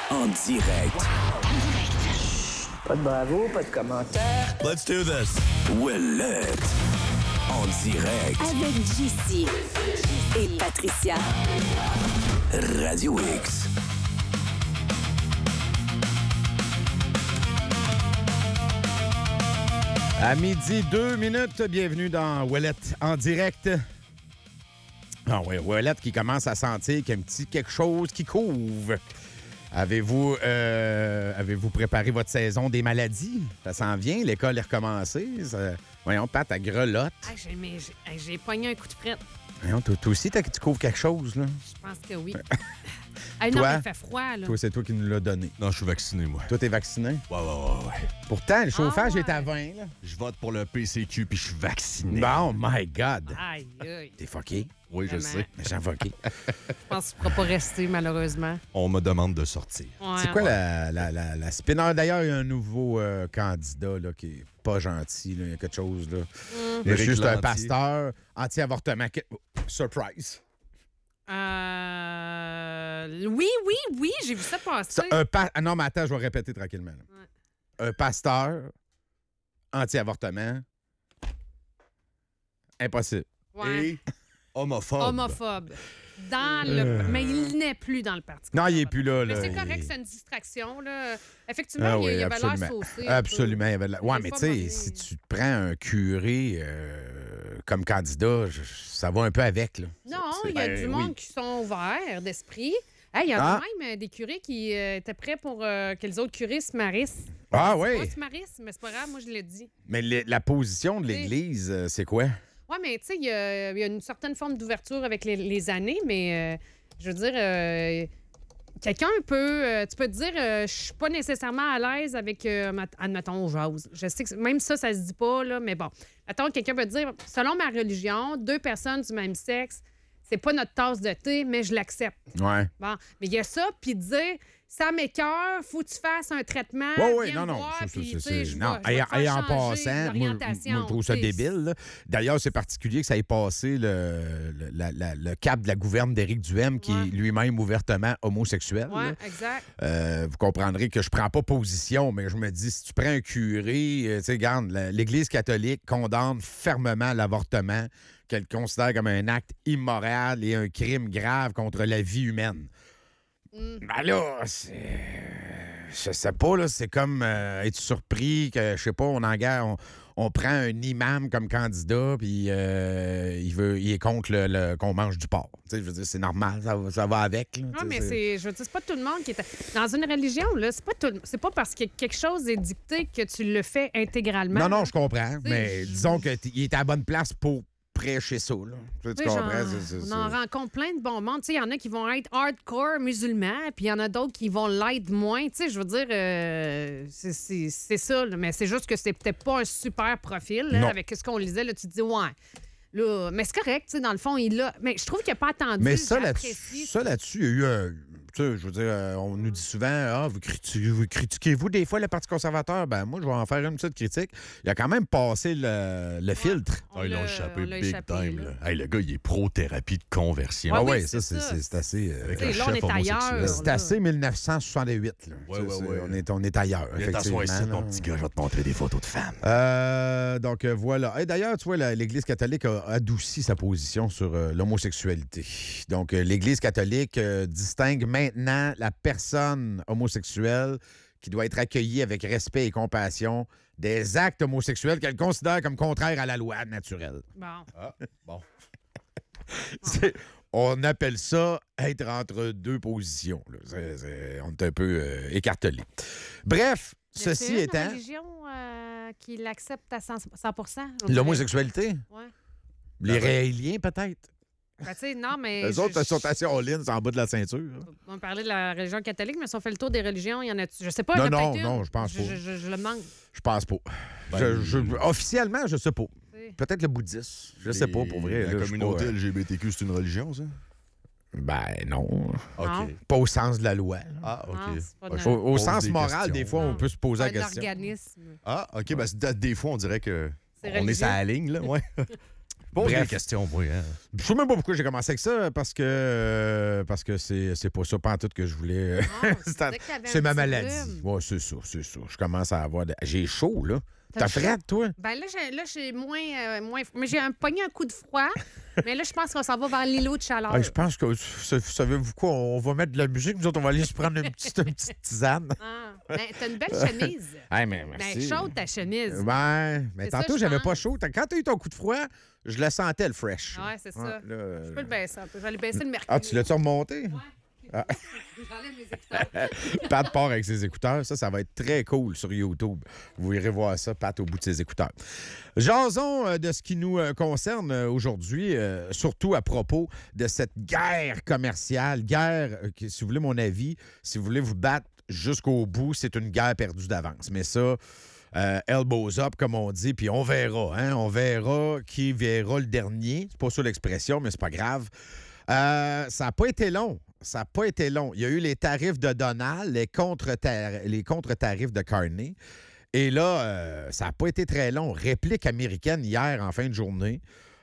en direct. Pas de bravo, pas de commentaire. Let's do this. Ouellette en direct. Avec JC et Patricia. Radio X. À midi, 2 minutes, bienvenue dans Ouellette en direct. Ah oui, Ouellette qui commence à sentir qu'il y a un petit quelque chose qui couvre. Avez-vous préparé votre saison des maladies? Ça s'en vient, l'école est recommencée. Voyons, Pat, à grelotte. J'ai pogné un coup de frette. Voyons, toi aussi, tu couvres quelque chose, là? Je pense que oui. Toi? Non, mais il fait froid, là. Toi, c'est toi qui nous l'as donné. Non, je suis vacciné, moi. Toi, t'es vacciné? Ouais. Pourtant, le chauffage ouais. est à 20, là. Je vote pour le PCQ puis je suis vacciné. Oh my God! Aïe, aïe. T'es fucké? Oui, je Vraiment. sais. Méchant fucké. Je pense que tu ne pourras pas rester, malheureusement. On me demande de sortir. Ouais, C'est quoi ouais. la spinner? D'ailleurs, il y a un nouveau candidat là, qui est pas gentil. Là. Il y a quelque chose. Là. Il est Éric juste un Lantier. pasteur anti-avortement. Surprise. Oui, j'ai vu ça passer. Non, mais attends, je vais répéter tranquillement. Là. Ouais. Un pasteur anti-avortement. Impossible. Ouais. Et homophobe. Homophobe. Mais il n'est plus dans le Parti Non, il n'est conservateur. plus là. Mais là. c'est correct, c'est une distraction. Là. Effectivement, Ah il oui, avait l'air absolument. saucé. Absolument. Il y avait ouais, Des mais fois, tu sais, m'amener- si tu prends un curé comme candidat, ça va un peu avec. Là. Non, il y a du monde qui sont ouverts d'esprit. Hey, il y a même des curés qui étaient prêts pour que les autres curés se marissent. Ah Pas oui. se marissent, mais c'est pas grave, moi je l'ai dit. Mais la position de l'Église, c'est quoi? Oui, mais tu sais, il y a une certaine forme d'ouverture avec les années, mais je veux dire, quelqu'un peut, tu peux te dire, je suis pas nécessairement à l'aise avec, admettons, jase. Je sais que même ça se dit pas, là, mais bon. Attends, quelqu'un peut te dire, selon ma religion, 2 personnes du même sexe, c'est pas notre tasse de thé, mais je l'accepte. Ouais. Bon, mais il y a ça, puis dire, ça m'écoeure, faut que tu fasses un traitement. Oui, viens non, me non. voir, puis, tu sais, c'est- je non. vais te faire Et en changer passant, moi, d'orientation, je trouve ça tu sais. débile. Là. D'ailleurs, c'est particulier que ça ait passé le cap de la gouverne d'Éric Duhem, qui Ouais. est lui-même ouvertement homosexuel. Oui, là. exact. Vous comprendrez que je prends pas position, mais je me dis, si tu prends un curé, tu sais, regarde, l'Église catholique condamne fermement l'avortement, qu'elle considère comme un acte immoral et un crime grave contre la vie humaine. Ben là, je sais pas, là, c'est comme être surpris que, je sais pas, on prend un imam comme candidat, puis il est contre qu'on mange du porc. Tu sais, je veux dire, c'est normal, ça va avec. Là, Non, tu sais, mais je veux dire, c'est pas tout le monde qui est. Dans une religion, là, c'est pas parce que quelque chose est dicté que tu le fais intégralement. Non, je comprends, sais, mais disons qu'il est à la bonne place pour prêcher ça, là. Tu Tu sais, comprends? on en rencontre plein de bons mondes. Tu sais, il y en a qui vont être hardcore musulmans, puis il y en a d'autres qui vont l'être moins. Tu sais, je veux dire, c'est ça. Là. Mais c'est juste que c'est peut-être pas un super profil. Là, Non. avec ce qu'on lisait, là, tu te dis, ouais. Là, mais c'est correct, tu sais, dans le fond, il l'a. Mais je trouve qu'il n'a pas attendu. Mais ça j'apprécie. là-dessus, il y a eu un. Tu sais, je veux dire, on nous dit souvent, vous critiquez-vous des fois le Parti conservateur? Ben, moi, je vais en faire une petite critique. Il a quand même passé le filtre. On Ils l'ont l'a- échappé on l'a big échappé, time. là. Là. Hey, le gars, il est pro-thérapie de conversion. Ouais, Ah oui, ouais, c'est ça, ça. c'est assez. Avec Tu sais, un là, on chef est ailleurs. homosexuel. C'est assez 1968. Là. Ouais, Ça, ouais. On est ailleurs. Viens t'asseoir ici, effectivement, mon là. petit gars, je vais te montrer des photos de femmes. Donc voilà. Et d'ailleurs, tu vois, l'Église catholique a adouci sa position sur l'homosexualité. Donc, l'Église catholique distingue maintenant la personne homosexuelle qui doit être accueillie avec respect et compassion des actes homosexuels qu'elle considère comme contraires à la loi naturelle. Bon. Ah, bon. On appelle ça être entre deux positions. Là. On est un peu écartelé. Bref, Y a-t-il ceci une étant, religion qui l'accepte à 100 l'homosexualité, Ouais. les Raéliens peut-être. Ben, tu sais, non, mais. Eux autres sont assez all-in, c'est en bas de la ceinture. On parlait de la religion catholique, mais si on fait le tour des religions, il y en a. Je sais pas. Non, il y en a non, peut-être non, une. je pense pas. Je le demande. Je pense pas. Ben, Officiellement, je sais pas. Oui. Peut-être le bouddhisme. Je sais pas, pour vrai. La là, je suis communauté pas, LGBTQ, c'est une religion, ça? Ben non. OK. Non. Pas au sens de la loi. là. Ah, OK. Non, c'est pas Ouais, de- je Au pose sens des moral, questions. des fois, on peut se poser la un question. organisme. Ah, OK. Ben, des fois, on dirait que C'est on est religieux. sur la ligne, là. Ouais. Pose Bref. des questions, oui. Hein. Je sais même pas pourquoi j'ai commencé avec ça, parce que c'est pas ça, pas en tout que je voulais. Ah, tu C'est disais que t'avais c'est un ma petit maladie. rhume. Ouais, c'est ça. Je commence à avoir. J'ai chaud, là. T'as T'as chaud? frette, toi? Ben là, j'ai moins. Mais j'ai pogné un coup de froid. Mais là, je pense qu'on s'en va vers l'îlot de chaleur. Ah, je pense que, savez-vous quoi, on va mettre de la musique, nous autres, on va aller se prendre une petite tisane. Ah. Ben, t'as une belle chemise. Hey, mais Ben, merci. chaude ta chemise. Ouais, mais C'est ça, tantôt, je j'avais pense. pas chaud. Quand t'as eu ton coup de froid, je le sentais, le fresh. Ouais, c'est ça. là, Je peux le baisser un peu. Je vais aller baisser le mercure. Ah, tu l'as-tu remonté? J'enlève mes écouteurs. Pat part avec ses écouteurs. Ça va être très cool sur YouTube. Vous irez voir ça, Pat, au bout de ses écouteurs. Jason de ce qui nous concerne aujourd'hui, surtout à propos de cette guerre commerciale. Guerre, si vous voulez mon avis, si vous voulez vous battre jusqu'au bout, c'est une guerre perdue d'avance. Mais ça, elbows up, comme on dit, puis on verra. Hein? On verra qui verra le dernier. C'est pas ça l'expression, mais c'est pas grave. Ça n'a pas été long. Ça n'a pas été long. Il y a eu les tarifs de Donald, les contre-tarifs de Carney. Et là, ça n'a pas été très long. Réplique américaine hier en fin de journée.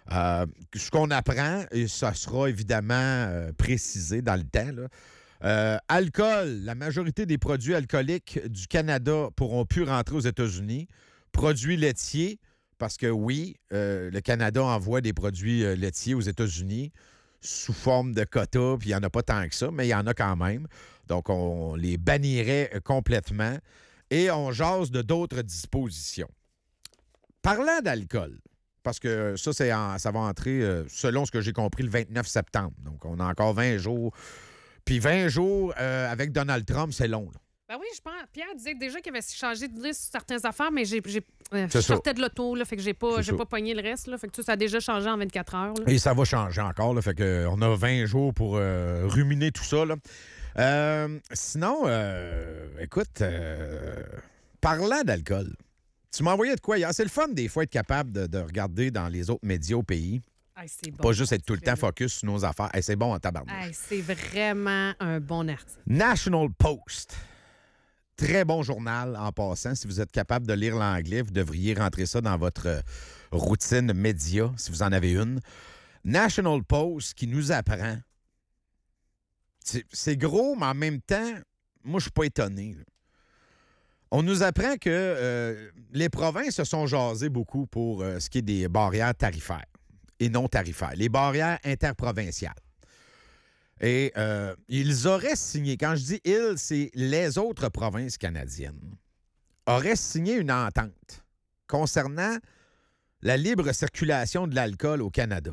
Ce qu'on apprend, et ça sera évidemment précisé dans le temps, là. Alcool, la majorité des produits alcooliques du Canada pourront plus rentrer aux États-Unis. Produits laitiers, parce que oui, le Canada envoie des produits laitiers aux États-Unis sous forme de quotas, puis il n'y en a pas tant que ça, mais il y en a quand même. Donc, on les bannirait complètement. Et on jase de d'autres dispositions. Parlant d'alcool, parce que ça va entrer, selon ce que j'ai compris, le 29 septembre. Donc, on a encore 20 jours. Puis 20 jours avec Donald Trump, c'est long, là. Ben oui, je pense. Pierre disait déjà qu'il avait changé de liste sur certaines affaires, mais je ça. sortais de l'auto, là, fait que j'ai pas ça. pogné le reste. Là, fait que ça a déjà changé en 24 heures. Là. Et ça va changer encore, là. Fait que on a 20 jours pour ruminer tout ça, là. Sinon, écoute, parlant d'alcool, tu m'as envoyé de quoi hier? C'est le fun, des fois, être capable de regarder dans les autres médias au pays. Hey, c'est bon. Pas juste être tout le temps focus sur nos affaires. Hey, c'est bon en tabarnouche. Hey, c'est vraiment un bon article. National Post. Très bon journal en passant. Si vous êtes capable de lire l'anglais, vous devriez rentrer ça dans votre routine média, si vous en avez une. National Post qui nous apprend. C'est gros, mais en même temps, moi, je suis pas étonné, là. On nous apprend que les provinces se sont jasées beaucoup pour ce qui est des barrières tarifaires et non tarifaires, les barrières interprovinciales. Et ils auraient signé, quand je dis « ils », c'est les autres provinces canadiennes, auraient signé une entente concernant la libre circulation de l'alcool au Canada.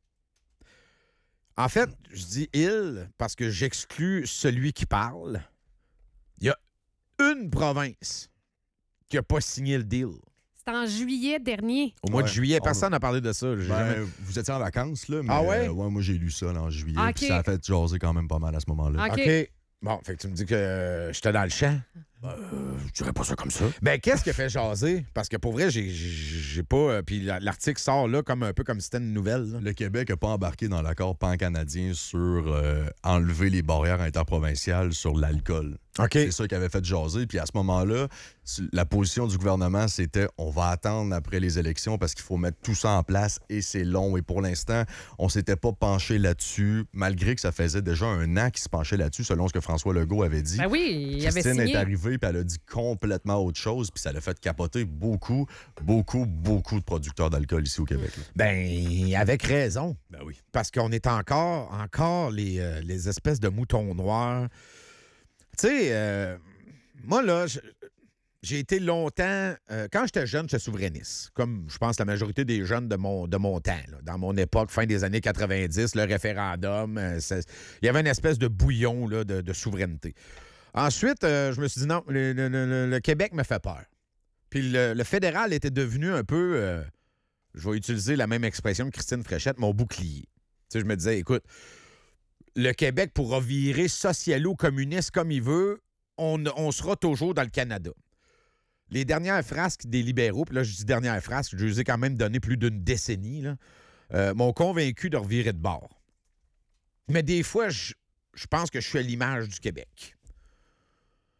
En fait, je dis « ils » parce que j'exclus celui qui parle. Il y a une province qui n'a pas signé le deal. C'est en juillet dernier. Au mois de Ouais. juillet, personne n'a parlé de ça. J'ai jamais- Vous étiez en vacances, là, mais Ah ouais? moi, j'ai lu ça là, en juillet. Ah, Puis OK. ça a fait jaser quand même pas mal à ce moment-là. OK. OK. Bon, fait que tu me dis que j'étais dans le champ. Je dirais pas ça comme ça. Ben, qu'est-ce qui a fait jaser? Parce que pour vrai, j'ai pas. Puis l'article sort là comme un peu comme si c'était une nouvelle, là. Le Québec n'a pas embarqué dans l'accord pan-canadien sur enlever les barrières interprovinciales sur l'alcool. OK. C'est ça qui avait fait jaser. Puis à ce moment-là, la position du gouvernement, c'était on va attendre après les élections parce qu'il faut mettre tout ça en place et c'est long. Et pour l'instant, on s'était pas penché là-dessus, malgré que ça faisait déjà un an qu'il se penchait là-dessus, selon ce que François Legault avait dit. Ben oui, il avait Christine signé. est arrivée puis elle a dit complètement autre chose. Puis ça l'a fait capoter beaucoup de producteurs d'alcool ici au Québec. là. Ben, avec raison. Ben oui. Parce qu'on est encore les espèces de moutons noirs. Tu sais, moi, là, j'ai été longtemps... quand j'étais jeune, j'étais souverainiste. Comme, je pense, la majorité des jeunes de mon temps. Là. Dans mon époque, fin des années 90, le référendum, il y avait une espèce de bouillon là, de souveraineté. Ensuite, je me suis dit, non, le Québec me fait peur. Puis le fédéral était devenu un peu... je vais utiliser la même expression que Christine Fréchette, mon bouclier. Tu sais, je me disais, écoute, le Québec pourra virer socialo-communiste comme il veut, on sera toujours dans le Canada. Les dernières frasques des libéraux, puis là, je dis dernières frasques, je les ai quand même donné plus d'une décennie, là, m'ont convaincu de revirer de bord. Mais des fois, je pense que je suis à l'image du Québec.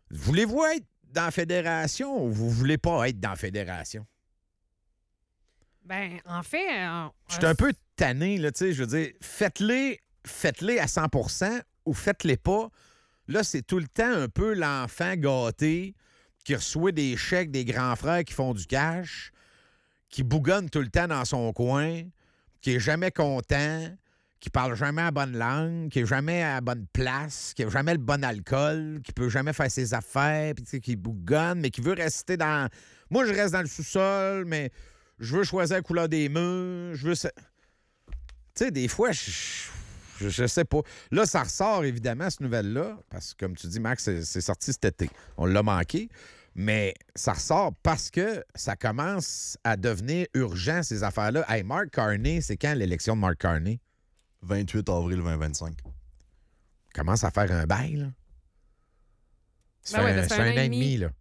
Voulez-vous être dans la fédération ou vous voulez pas être dans la fédération? Ben, en fait... Je suis un peu tanné, là, tu sais, je veux dire, faites-les à 100 ou faites-les pas. Là, c'est tout le temps un peu l'enfant gâté qui reçoit des chèques des grands frères qui font du cash, qui bougonne tout le temps dans son coin, qui est jamais content, qui parle jamais à la bonne langue, qui est jamais à la bonne place, qui n'a jamais le bon alcool, qui peut jamais faire ses affaires, puis tu sais, qui bougonne, mais qui veut rester dans... Moi, je reste dans le sous-sol, mais je veux choisir la couleur des murs, je veux... Tu sais, des fois, je sais pas. Là, ça ressort, évidemment, cette nouvelle-là, parce que, comme tu dis, Max, c'est sorti cet été. On l'a manqué. Mais ça ressort parce que ça commence à devenir urgent, ces affaires-là. Hey, Mark Carney, c'est quand l'élection de Mark Carney? 28 avril 2025. Commence à faire un bail, là. Ça fait un an et demi, là.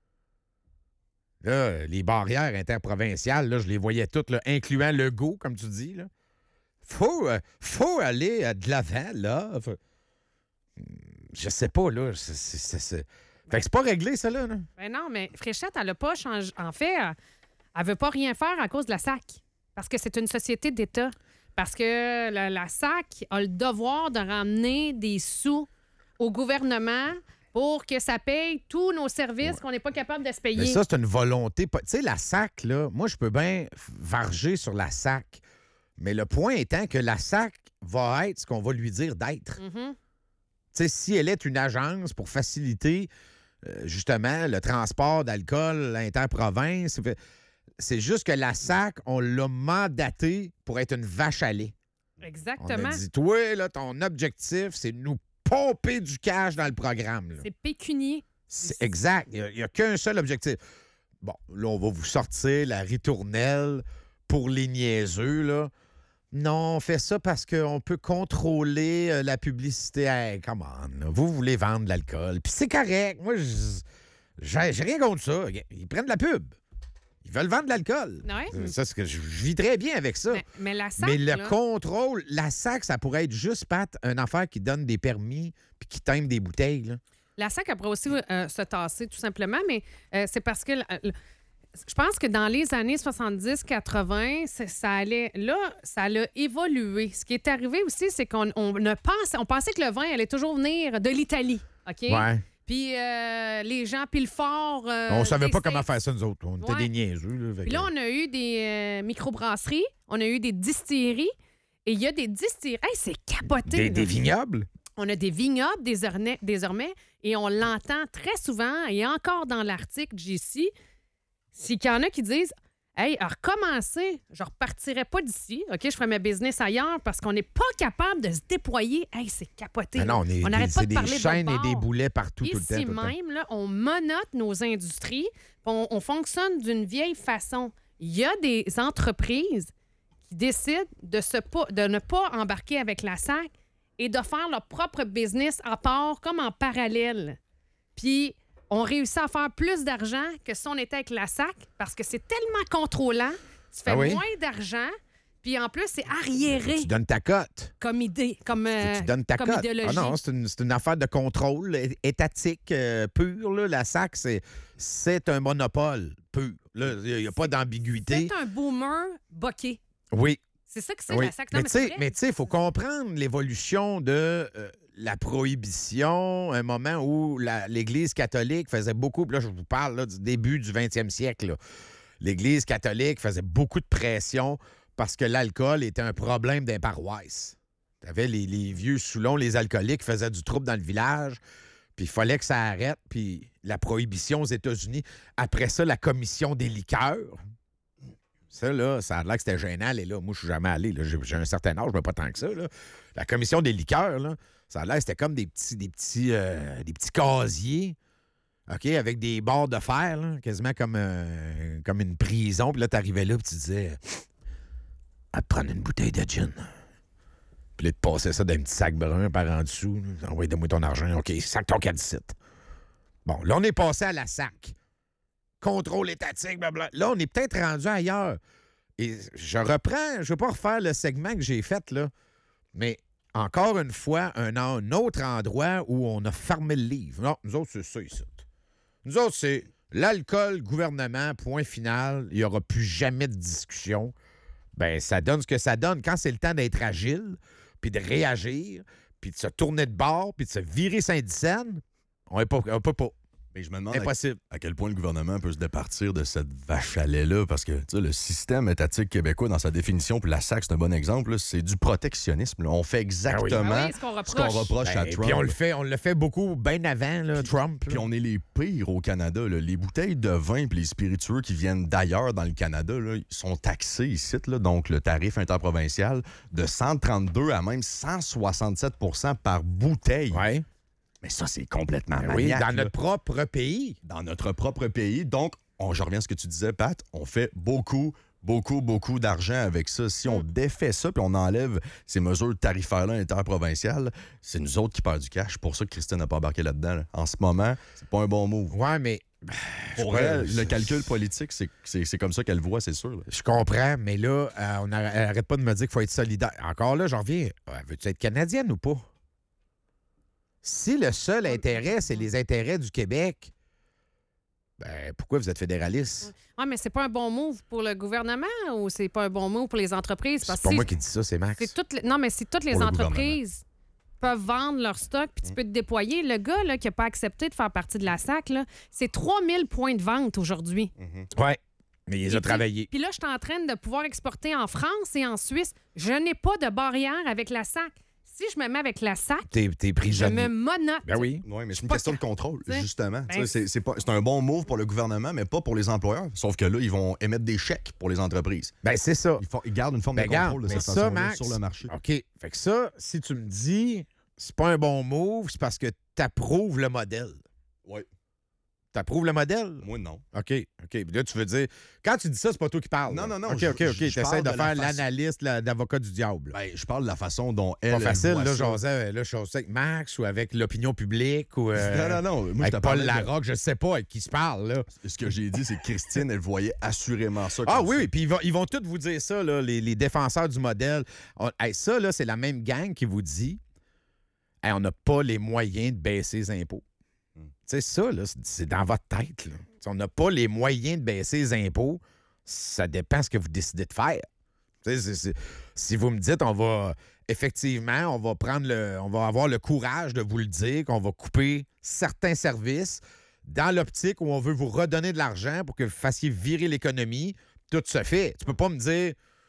Là, les barrières interprovinciales, là, je les voyais toutes, là, incluant Legault, comme tu dis, là. Faut aller de l'avant, là. Je sais pas, là. Fait que c'est pas réglé, ça, là. Ben non, mais Fréchette, elle n'a pas changé. En fait, elle veut pas rien faire à cause de la SAC. Parce que c'est une société d'État. Parce que la SAC a le devoir de ramener des sous au gouvernement pour que ça paye tous nos services qu'on n'est pas capable de se payer. Mais ça, c'est une volonté. Tu sais, la SAC, là, moi, je peux bien varger sur la SAC. Mais le point étant que la SAC va être ce qu'on va lui dire d'être. Mm-hmm. Tu sais, si elle est une agence pour faciliter justement le transport d'alcool interprovince, c'est juste que la SAC, on l'a mandaté pour être une vache à lait. Exactement. On a dit, toi, là, ton objectif, c'est de nous pomper du cash dans le programme. Là. C'est pécunier. C'est exact. Il n'y a qu'un seul objectif. Bon, là, on va vous sortir la ritournelle pour les niaiseux, là. Non, on fait ça parce qu'on peut contrôler la publicité. Hey, come on, là. Vous voulez vendre de l'alcool. Puis c'est correct. Moi, j'ai rien contre ça. Ils prennent de la pub. Ils veulent vendre de l'alcool. Ouais. Ça, c'est que je vis très bien avec ça. Mais la SAC, mais le là, contrôle, la SAC, ça pourrait être juste, Pat, une affaire qui donne des permis puis qui time des bouteilles. Là. La SAC, elle pourrait aussi se tasser, tout simplement, mais c'est parce que... je pense que dans les années 70-80, ça allait... Là, ça a évolué. Ce qui est arrivé aussi, c'est qu'on pensait que le vin allait toujours venir de l'Italie, OK? Ouais. Puis les gens pile fort... on savait des pas comment States. faire ça, nous autres. On était Ouais. des niaiseux. Là, Puis là, on a eu des microbrasseries, on a eu des distilleries, et il y a des distilleries... Hey, c'est capoté! des vignobles. On a des vignobles désormais, et on l'entend très souvent, et encore dans l'article JC, c'est qu'il y en a qui disent « Hey, à recommencer, je ne repartirai pas d'ici, OK, je ferai ma business ailleurs parce qu'on n'est pas capable de se déployer. » Hey, c'est capoté. Mais non, on n'arrête pas c'est de des parler chaînes de et l'autre des bord. boulets partout, tout le Ici temps. même, là, on monote nos industries, puis on fonctionne d'une vieille façon. Il y a des entreprises qui décident de ne pas embarquer avec la SAC et de faire leur propre business à part, comme en parallèle. Puis, on réussit à faire plus d'argent que si on était avec la SAC parce que c'est tellement contrôlant. Tu fais moins d'argent, puis en plus, c'est arriéré Tu donnes ta cote. comme idée, comme Tu donnes ta comme cote. idéologie. Ah non, c'est une affaire de contrôle étatique pur. Là. La SAC, c'est un monopole pur. Il n'y a pas d'ambiguïté. C'est un boomer boqué. Oui. C'est ça que c'est, Oui. la SAC. Non, Mais tu sais, il faut comprendre l'évolution de la prohibition, un moment où l'Église catholique faisait beaucoup, puis là, je vous parle là, du début du 20e siècle. Là. L'Église catholique faisait beaucoup de pression parce que l'alcool était un problème des paroisses. Tu avais les vieux Soulons, les alcooliques, qui faisaient du trouble dans le village, puis il fallait que ça arrête, puis la prohibition aux États-Unis. Après ça, la commission des liqueurs. Ça, là, ça a l'air que c'était gênant, aller là. Moi, je suis jamais allé. Là. J'ai un certain âge, mais pas tant que ça. Là. La commission des liqueurs, là, ça a l'air que c'était comme des petits casiers, OK, avec des barres de fer, là, quasiment comme une prison. Puis là, t'arrivais là, puis tu disais, à te prendre une bouteille de gin. Puis là, tu passais ça d'un petit sac brun par en dessous. Envoie-moi ton argent. OK, sac ton caddicite. Bon, là, on est passé à la SAC. Contrôle étatique, blablabla. Là, on est peut-être rendu ailleurs. Et je reprends, je ne veux pas refaire le segment que j'ai fait, là, mais encore une fois, un autre endroit où on a fermé le livre. Non, nous autres, c'est ça ici. Nous autres, c'est L'alcool, gouvernement, point final, il n'y aura plus jamais de discussion. Ben, ça donne ce que ça donne. Quand c'est le temps d'être agile, puis de réagir, puis de se tourner de bord, puis de se virer Saint-Dicenne, on peut pas. Mais je me demande Impossible. à quel point le gouvernement peut se départir de cette vache à lait-là, parce que tu sais, le système étatique québécois, dans sa définition, puis la SAC, c'est un bon exemple, là, c'est du protectionnisme. Là. On fait exactement Ah oui, ce qu'on reproche à Ben, Trump. puis on le fait beaucoup bien avant, là, Trump. Puis là. on est les pires au Canada. Là. Les bouteilles de vin et les spiritueux qui viennent d'ailleurs dans le Canada là, ils sont taxés ici. Là, donc, le tarif interprovincial de 132 à même 167 % par bouteille. Ouais. Mais ça, c'est complètement Ben oui, maniaque. dans là. notre propre pays. Dans notre propre pays. Donc, je reviens à ce que tu disais, Pat, on fait beaucoup d'argent avec ça. Si on défait ça puis on enlève ces mesures tarifaires-là interprovinciales, c'est nous autres qui perdons du cash. Pour ça que Christine n'a pas embarqué là-dedans. Là. En ce moment, c'est pas un bon move. Ouais, mais. Pour elle, le calcul politique, c'est comme ça qu'elle voit, c'est sûr. Là. Je comprends, mais là, elle arrête pas de me dire qu'il faut être solidaire. Encore là, j'en reviens. Veux-tu être canadienne ou pas? Si le seul intérêt, c'est les intérêts du Québec, ben pourquoi vous êtes fédéraliste? Oui, mais c'est pas un bon move pour le gouvernement ou c'est pas un bon move pour les entreprises? C'est Parce pas que moi qui dis ça, c'est Max. Non, mais si toutes les Pour le entreprises peuvent vendre leur stock puis tu peux te déployer, le gars là, qui n'a pas accepté de faire partie de la SAC, là, c'est 3000 points de vente aujourd'hui. Ouais, mais il les a Et travaillés. Puis là, je suis en train de pouvoir exporter en France et en Suisse. Je n'ai pas de barrière avec la SAC. Si je me mets avec la SAC, T'es je prisonnier. me monote. Ben oui. Oui, mais c'est une pas question de contrôle, t'sais. justement. Ben, C'est un bon move pour le gouvernement, mais pas pour les employeurs. Sauf que là, ils vont émettre des chèques pour les entreprises. Ben c'est ça. Ils gardent une forme Ben de contrôle de mais cette ça, façon-là Max, sur le marché. OK. Fait que ça, si tu me dis c'est pas un bon move, c'est parce que t'approuves le modèle. Oui. T'approuves le modèle? Moi, non. OK. Puis là, tu veux dire... Quand tu dis ça, c'est pas toi qui parles. Non, là. non, non, OK. je T'essaies parle de de la faire façon- l'analyste d'avocat du diable. Ben, je parle de la façon dont elle. Pas facile, voit là, ça. j'osais avec Max ou avec l'opinion publique ou Non. Moi, je avec te Paul parlais de- Larocque, je sais pas avec qui se parle, là. Ce que j'ai dit, c'est que Christine, elle voyait assurément ça. Ah comme oui, ça. oui, puis ils vont tous vous dire ça, là, les défenseurs du modèle. Ça, là, c'est la même gang qui vous dit hey, on n'a pas les moyens de baisser les impôts. Tu sais, ça, là, c'est dans votre tête. Là. T'sais, on n'a pas les moyens de baisser les impôts. Ça dépend ce que vous décidez de faire. Si vous me dites, on va avoir le courage de vous le dire, qu'on va couper certains services dans l'optique où on veut vous redonner de l'argent pour que vous fassiez virer l'économie, tout se fait. Tu peux pas me dire,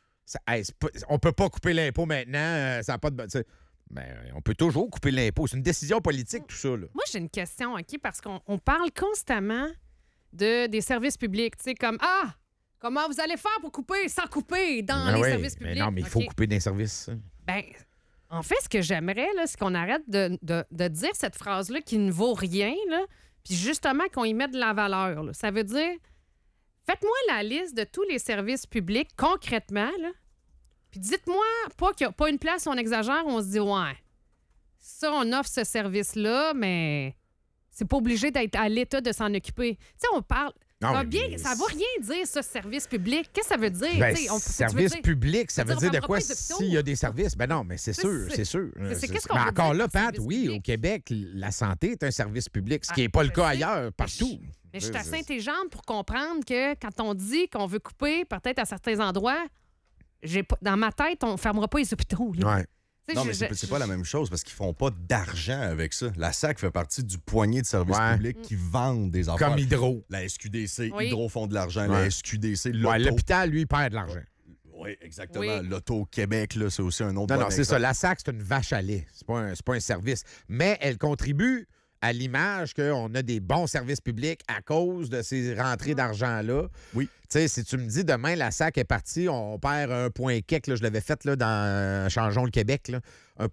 on peut pas couper l'impôt maintenant, ça n'a pas de... Ben, on peut toujours couper l'impôt. C'est une décision politique, tout ça. Là. Moi, j'ai une question, OK, parce qu'on parle constamment des services publics. Tu sais, comme, comment vous allez faire pour couper sans couper dans les services publics? Mais non, mais il faut OK. couper des services. hein. Ben, en fait, ce que j'aimerais, là, c'est qu'on arrête de dire cette phrase-là qui ne vaut rien, là, puis justement qu'on y mette de la valeur. Là. Ça veut dire, faites-moi la liste de tous les services publics concrètement, là, puis dites-moi pas qu'il n'y a pas une place où on exagère, où on se dit, ouais, ça, on offre ce service-là, mais c'est pas obligé d'être à l'État de s'en occuper. Tu sais, on parle... Non, ça mais ne veut rien dire, ça, service public. Qu'est-ce que ça veut dire? Ben, Tu sais, tu veux service dire- public, ça je veux veut dire, dire de on quoi fermera pas les hôpitaux. s'il y a des services? Ben non, mais c'est sûr, c'est sûr. qu'est-ce qu'on Mais veut encore dire là, par Pat, service oui, public? au Québec, la santé est un service public, ce qui n'est pas le je cas sais. ailleurs, partout. Mais je suis assez intelligente pour comprendre que quand on dit qu'on veut couper, peut-être à certains endroits, dans ma tête, on ne fermera pas les hôpitaux. là. Ouais. Tu sais, Non, mais c'est pas la même chose parce qu'ils font pas d'argent avec ça. La SAC fait partie du poignet de services Ouais. publics qui vendent des affaires. Comme Hydro. La SQDC, Oui. Hydro font de l'argent. Ouais. La SQDC, l'Auto. Ouais, l'hôpital, lui, il perd de l'argent. Oui, exactement. Oui. L'Auto au Québec, là, c'est aussi un autre Non, bon non, c'est ça. exemple. La SAC, c'est une vache à lait. C'est pas un service. Mais elle contribue à l'image qu'on a des bons services publics à cause de ces rentrées d'argent-là. Oui. Tu sais, si tu me dis demain, la SAC est partie, on perd un point quelque, là, je l'avais fait là, dans Changeons le Québec, là,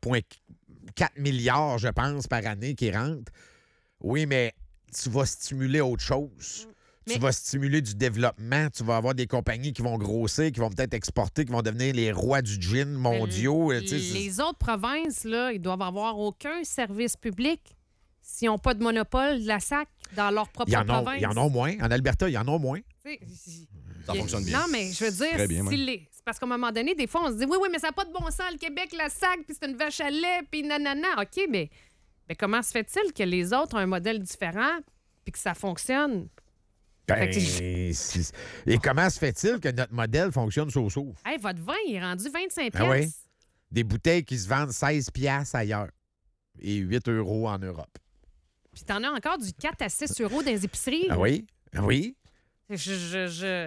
1,4 milliard, je pense, par année qui rentre. Oui, mais tu vas stimuler autre chose. Mais- Tu vas stimuler du développement. Tu vas avoir des compagnies qui vont grossir, qui vont peut-être exporter, qui vont devenir les rois du gin mondiaux. Tu sais, Les autres provinces, là, ils doivent avoir aucun service public s'ils n'ont pas de monopole de la SAC dans leur propre il y en province. a moins. En Alberta, il y en a moins. Tu sais, Ça fonctionne bien. Non, mais je veux dire, Très bien, c'est parce qu'à un moment donné, des fois, on se dit, oui, mais ça n'a pas de bon sens, le Québec, la SAC, puis c'est une vache à lait, puis nanana. OK, mais comment se fait-il que les autres ont un modèle différent, puis que ça fonctionne? Fait que Et comment se fait-il que notre modèle fonctionne so-so? Hey, votre vin, il est rendu 25 Ah oui? Des bouteilles qui se vendent 16 piastres ailleurs et 8 € en Europe. Puis t'en as encore du 4 à 6 € dans les épiceries. Ah oui? Ah oui? Je...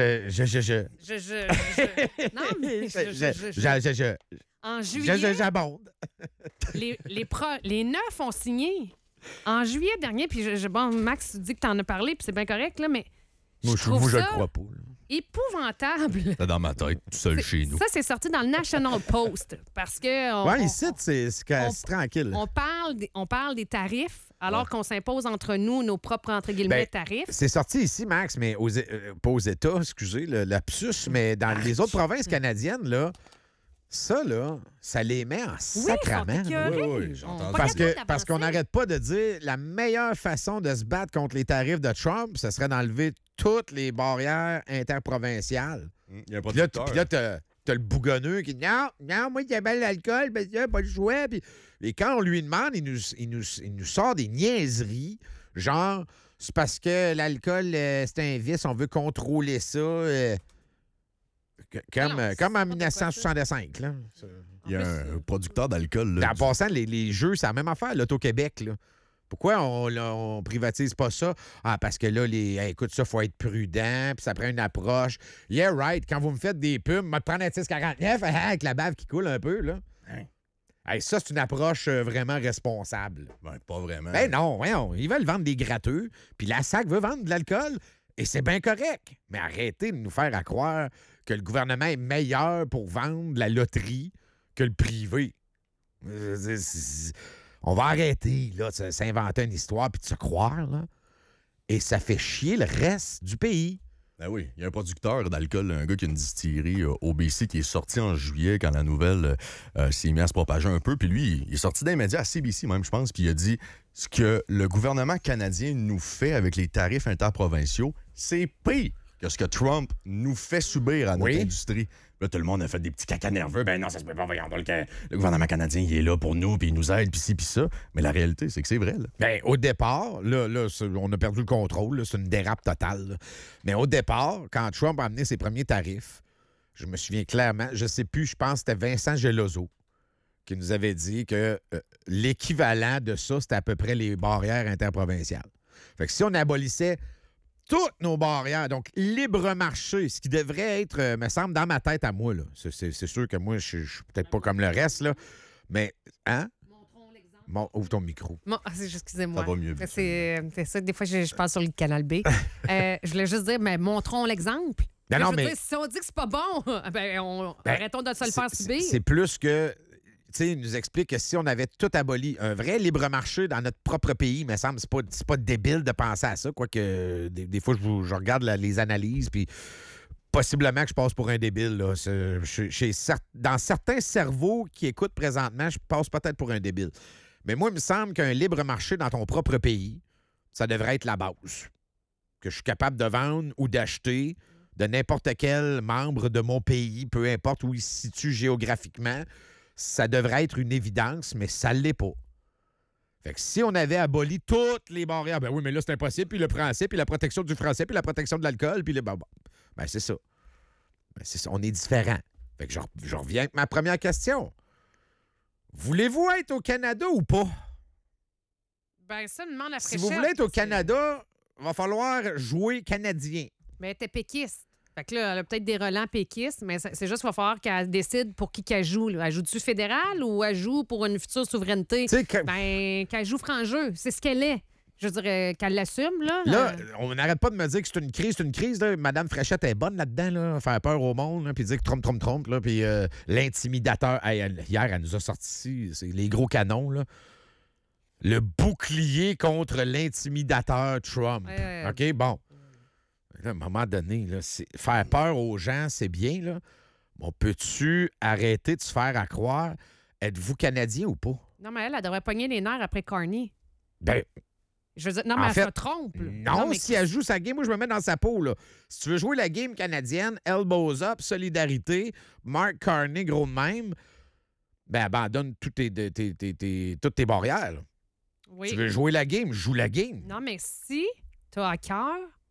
Non, mais En juillet, j'abonde. les 9 ont signé. En juillet dernier, puis bon, Max dit que t'en as parlé, puis c'est bien correct, là, mais Moi, je trouve je ça le crois pas. Là. épouvantable. C'est dans ma tête, tout seul chez nous. Ça, c'est sorti dans le National Post, parce que... Ouais, ici, c'est tranquille. On parle des tarifs, alors qu'on s'impose entre nous nos propres, entre guillemets, tarifs. C'est sorti ici, Max, mais pas aux États, excusez, le lapsus, mais dans les autres provinces canadiennes, là, ça les met en sacrament. Oui, j'ai entendu. Parce qu'on n'arrête pas de dire la meilleure façon de se battre contre les tarifs de Trump, ce serait d'enlever toutes les barrières interprovinciales. Il y a un Puis là, producteur. t'as le bougonneux qui dit non, moi, il y a bien l'alcool, ben, il n'y a pas le choix. Puis, et quand on lui demande, il nous sort des niaiseries, genre, c'est parce que l'alcool, c'est un vice, on veut contrôler ça. Comme en 1965. Là. Il y a un producteur d'alcool. Là, En passant, les jeux, c'est la même affaire, l'Auto-Québec. Là. Pourquoi on privatise pas ça? Ah, parce que là, écoute, ça, il faut être prudent, puis ça prend une approche. Yeah, right. Quand vous me faites des pubs, moi, prendre un 1049 avec la bave qui coule un peu, là. Hein? Hey, ça, c'est une approche vraiment responsable. Ben, pas vraiment. Ben non, voyons. Ils veulent vendre des gratteux, puis la SAC veut vendre de l'alcool, et c'est bien correct. Mais arrêtez de nous faire à croire que le gouvernement est meilleur pour vendre la loterie que le privé. On va arrêter là, de s'inventer une histoire puis de se croire. Là. Et ça fait chier le reste du pays. Ben oui, il y a un producteur d'alcool, un gars qui a une distillerie au BC qui est sorti en juillet quand la nouvelle s'est mise à se propager un peu. Puis lui, il est sorti d'un média à CBC même, je pense, puis il a dit ce que le gouvernement canadien nous fait avec les tarifs interprovinciaux, c'est pire que ce que Trump nous fait subir à notre industrie. Là, tout le monde a fait des petits caca nerveux. Ben non, ça se peut pas. Voyons donc, le gouvernement canadien, il est là pour nous, puis il nous aide, puis ci, puis ça. Mais la réalité, c'est que c'est vrai. Là. Ben, au départ, là on a perdu le contrôle. Là, c'est une dérape totale. Là. Mais au départ, quand Trump a amené ses premiers tarifs, je me souviens clairement, je sais plus, je pense que c'était Vincent Gelozo qui nous avait dit que l'équivalent de ça, c'était à peu près les barrières interprovinciales. Fait que si on abolissait toutes nos barrières, donc libre marché, ce qui devrait être, me semble, dans ma tête à moi. Là. C'est sûr que moi, je suis peut-être pas comme le reste, là, mais, hein? Montrons l'exemple. Ouvre ton micro. Bon, excusez-moi. Ça va mieux. C'est ça, des fois, je passe sur le canal B. Je voulais juste dire, mais montrons l'exemple. Non, Je veux mais dire, si on dit que c'est pas bon, arrêtons de se le faire subir. C'est plus que... Tu sais, il nous explique que si on avait tout aboli, un vrai libre marché dans notre propre pays, il me semble, c'est pas débile de penser à ça, quoique des fois, je regarde les analyses, puis possiblement que je passe pour un débile. Là. Dans certains cerveaux qui écoutent présentement, je passe peut-être pour un débile. Mais moi, il me semble qu'un libre marché dans ton propre pays, ça devrait être la base. Que je suis capable de vendre ou d'acheter de n'importe quel membre de mon pays, peu importe où il se situe géographiquement. Ça devrait être une évidence, mais ça ne l'est pas. Fait que si on avait aboli toutes les barrières, ben oui, mais là, c'est impossible, puis le français, puis la protection du français, puis la protection de l'alcool, puis ben c'est ça. Ben, c'est ça, on est différents. Fait que je reviens avec ma première question. Voulez-vous être au Canada ou pas? Ben ça, demande la Si fraîcheur. vous voulez être au Canada, il va falloir jouer canadien. Mais elle était péquiste. Fait que là, elle a peut-être des relents péquistes, mais c'est juste qu'il va falloir qu'elle décide pour qui qu'elle joue. Là. Elle joue-tu fédéral ou elle joue pour une future souveraineté? Ben, qu'elle joue franc-jeu. C'est ce qu'elle est. Je dirais qu'elle l'assume, là. Là, on n'arrête pas de me dire que c'est une crise. Là. Madame Fréchette est bonne là-dedans, là, faire peur au monde, là, puis dire que trompe, là, puis l'intimidateur. Hey, hier, elle nous a sorti les gros canons, là. Le bouclier contre l'intimidateur Trump. OK, bon. Là, à un moment donné, là, faire peur aux gens, c'est bien, là. Bon, peux-tu arrêter de se faire à croire? Êtes-vous Canadien ou pas? Non, mais elle devrait pogner les nerfs après Carney. Ben, je veux dire, non, mais elle se trompe. Là. Non, mais si elle joue sa game, moi, je me mets dans sa peau, là. Si tu veux jouer la game canadienne, elbows up, solidarité, Mark Carney, gros de même, ben, abandonne toutes tes barrières, là. Oui. Tu veux jouer la game, joue la game. Non, mais si tu as à cœur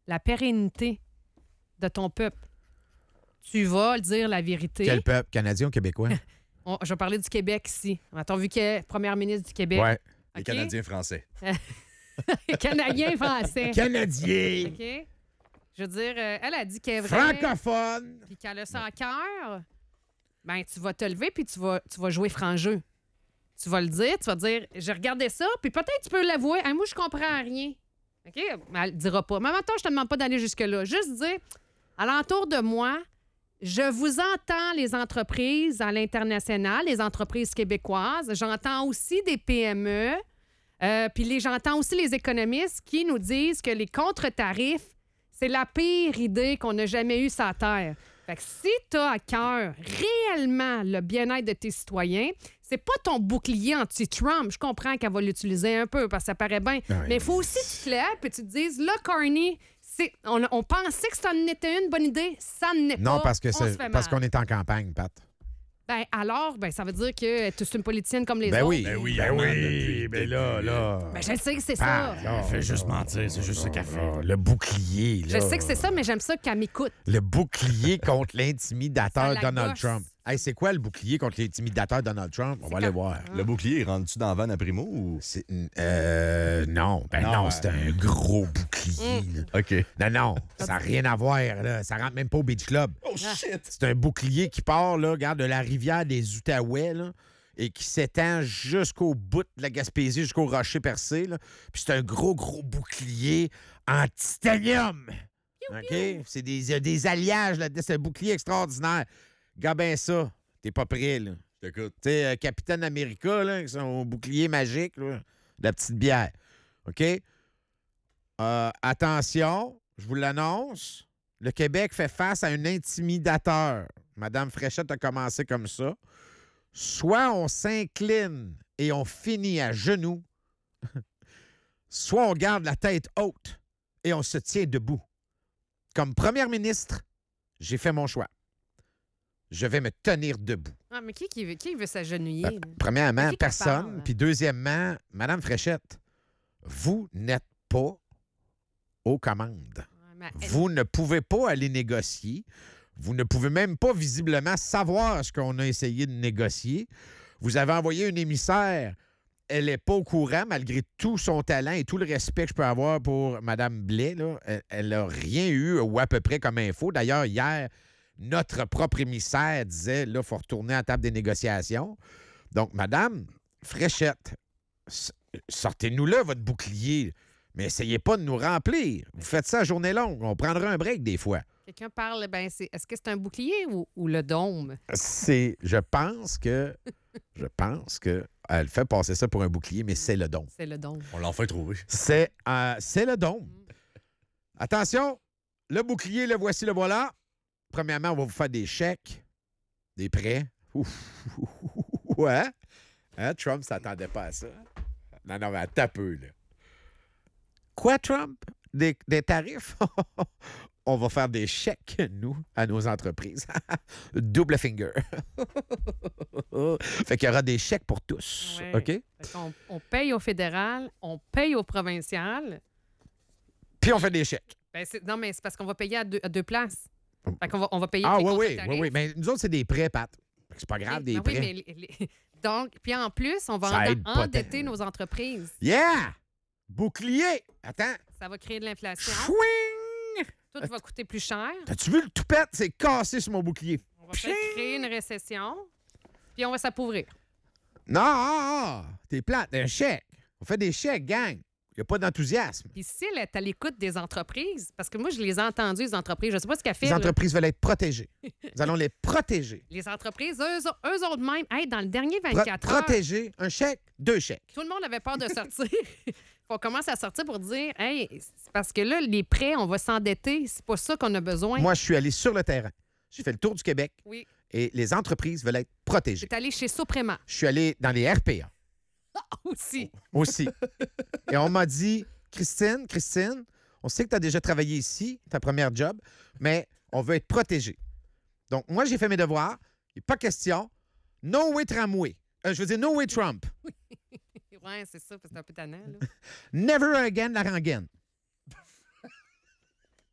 la pérennité de ton peuple. Tu vas dire la vérité. Quel peuple? Canadien ou québécois? Je vais parler du Québec ici. Attends, vu qu'elle est première ministre du Québec. Ouais. Les OK? Canadiens français. Canadien français. Canadien. OK? Je veux dire, elle a dit qu'elle est vraie, Francophone. puis qu'elle a ça à cœur. Ben, tu vas te lever, puis tu vas jouer franc jeu. Tu vas le dire, tu vas dire, j'ai regardé ça, puis peut-être tu peux l'avouer. Hey, moi, je comprends rien. OK? Mais elle ne dira pas. Mais en même temps, je te demande pas d'aller jusque-là. Juste dire, alentour de moi, je vous entends les entreprises à l'international, les entreprises québécoises. J'entends aussi des PME. Puis j'entends aussi les économistes qui nous disent que les contre-tarifs, c'est la pire idée qu'on a jamais eue sur la Terre. Fait que si tu as à cœur réellement le bien-être de tes citoyens, c'est pas ton bouclier anti-Trump. Je comprends qu'elle va l'utiliser un peu parce que ça paraît bien. Ouais. Mais il faut aussi que tu te lèves et tu te dises, là, Carney, on pensait que ça n'était une bonne idée. Ça n'est pas. Non, parce que On se fait mal. parce qu'on est en campagne, Pat. Ben alors, ça veut dire que tu es une politicienne comme les Ben autres. oui. Ben oui, ben Armand, oui. depuis Ben le là, début. là. Ben, je sais que c'est Pat, ça. là, Elle fait juste mentir, c'est juste ce qu'elle fait. Le bouclier, là. Je sais que c'est ça, mais j'aime ça qu'elle m'écoute. Le bouclier contre l'intimidateur Ça la Donald gosse. Trump. Hey, c'est quoi le bouclier contre l'intimidateur Donald Trump? On va aller quand- voir. Le bouclier, rentre-tu dans la vanne à Primo ou. Non. Ben non, c'est un gros bouclier. là. OK. Non, ça n'a rien à voir, là. Ça rentre même pas au Beach Club. Oh shit! C'est un bouclier qui part, là, regarde, de la rivière des Outaouais, là, et qui s'étend jusqu'au bout de la Gaspésie, jusqu'au rocher percé, là. Puis c'est un gros je en titanium. OK? C'est des alliages là-dedans. C'est un bouclier extraordinaire. Regarde bien ça. T'es pas prêt, là. Je t'écoute. Tu sais, Capitaine America, là, avec son bouclier magique, là, de la petite bière. OK? Attention, je vous l'annonce. Le Québec fait face à un intimidateur. Madame Fréchette a commencé comme ça. Soit on s'incline et on finit à genoux, soit on garde la tête haute et on se tient debout. Comme première ministre, j'ai fait mon choix. Je vais me tenir debout. Ah, mais qui veut s'agenouiller? là? Premièrement, Qui personne. parle? Puis deuxièmement, Madame Fréchette, vous n'êtes pas aux commandes. Ouais, mais Vous ne pouvez pas aller négocier. Vous ne pouvez même pas visiblement savoir ce qu'on a essayé de négocier. Vous avez envoyé une émissaire. Elle n'est pas au courant, malgré tout son talent et tout le respect que je peux avoir pour Mme Blais. Là. Elle n'a rien eu, ou à peu près, comme info. D'ailleurs, hier, notre propre émissaire disait, là, il faut retourner à la table des négociations. Donc, Madame Fréchette, sortez-nous là, votre bouclier. Mais essayez pas de nous remplir. Vous faites ça à journée longue. On prendra un break des fois. quelqu'un parle, est-ce que c'est un bouclier ou le dôme? Je pense que elle fait passer ça pour un bouclier, mais c'est le dôme. C'est le dôme. On l'a enfin trouvé. C'est le dôme. Attention, le bouclier, le voici, le voilà. Premièrement, on va vous faire des chèques, des prêts. Ouf. Ouais. Hein, Trump s'attendait pas à ça. Non, mais attends un peu, là. Quoi, Trump? Des tarifs? On va faire des chèques, nous, à nos entreprises. Double finger. Fait qu'il y aura des chèques pour tous. Ouais. OK? Fait on paye au fédéral, on paye au provincial. Puis on fait des chèques. Non, mais c'est parce qu'on va payer à deux places. Fait qu'on va payer Ah les oui, contre-tarifs. oui. Mais nous autres, c'est des prêts, Pat. Fait que c'est pas grave, des Ben prêts. oui, mais donc, puis en plus, on va Ça aide pas endetter tant. nos entreprises. Yeah! Bouclier! Attends. Ça va créer de l'inflation. Chouing! Tout va coûter plus cher. T'as-tu vu le toupette? C'est cassé sur mon bouclier. On va peut-être créer une récession. Puis on va s'appauvrir. Non! T'es plate. Un chèque. On fait des chèques, gang. Il n'y a pas d'enthousiasme. Puis si elle est à l'écoute des entreprises, parce que moi, je les ai entendues, les entreprises, je sais pas ce qu'elles fait. Les là. entreprises veulent être protégées. Nous allons les protéger. Les entreprises, eux autres même, hey, dans le dernier 24 heures, Protéger. Un chèque, 2 chèques. tout le monde avait peur de sortir. On commence à sortir pour dire, hey, c'est parce que là, les prêts, on va s'endetter. C'est pas ça qu'on a besoin. Moi, je suis allé sur le terrain. J'ai fait le tour du Québec Oui. et les entreprises veulent être protégées. C'est allé chez Soprema Je suis allé dans les RPA aussi. aussi. Et on m'a dit, Christine, on sait que tu as déjà travaillé ici, ta première job, mais on veut être protégé. Donc, moi, j'ai fait mes devoirs. Il n'est pas question. No way tramway. Je veux dire, no way Trump. Ouais, c'est ça, parce que c'est un peu tannant, là. Never again la rengaine.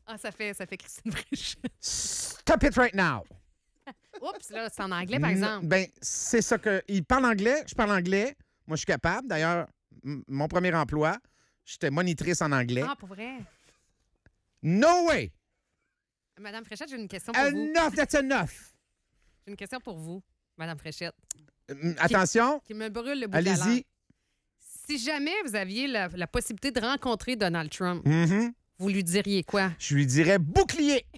Ah, ça fait Christine Fréchette. Stop it right now. Oups, là, c'est en anglais, par exemple. Ben, c'est ça que. Il parle anglais, je parle anglais. Moi, je suis capable. D'ailleurs, mon premier emploi, j'étais monitrice en anglais. Ah, pour vrai? No way! Madame Fréchette, j'ai une question pour vous. Enough, that's enough! J'ai une question pour vous, Madame Fréchette. Attention, Qui me brûle le bout de la langue. allez-y. Si jamais vous aviez la possibilité de rencontrer Donald Trump, Mhm. vous lui diriez quoi? Je lui dirais bouclier.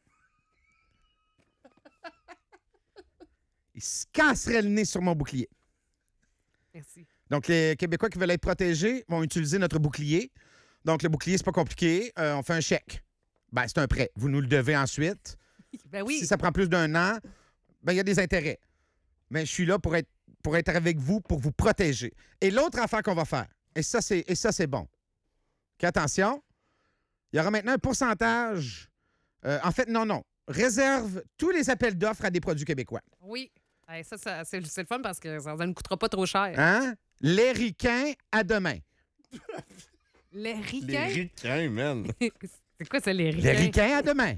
Il se casserait le nez sur mon bouclier. Merci. Donc, les Québécois qui veulent être protégés vont utiliser notre bouclier. Donc, le bouclier, c'est pas compliqué. On fait un chèque. Ben, c'est un prêt. Vous nous le devez ensuite. Ben oui. Si ça prend plus d'un an, ben, il y a des intérêts. Mais je suis là pour être avec vous, pour vous protéger. Et l'autre affaire qu'on va faire, et ça, c'est bon. OK, attention, il y aura maintenant un pourcentage. En fait, non. Réserve tous les appels d'offres à des produits québécois. Oui. Hey, ça c'est le fun parce que ça ne coûtera pas trop cher. Hein? Les ricains à demain. Les Les ricains? ricains, man. C'est quoi ça, les ricains? Les ricains à demain.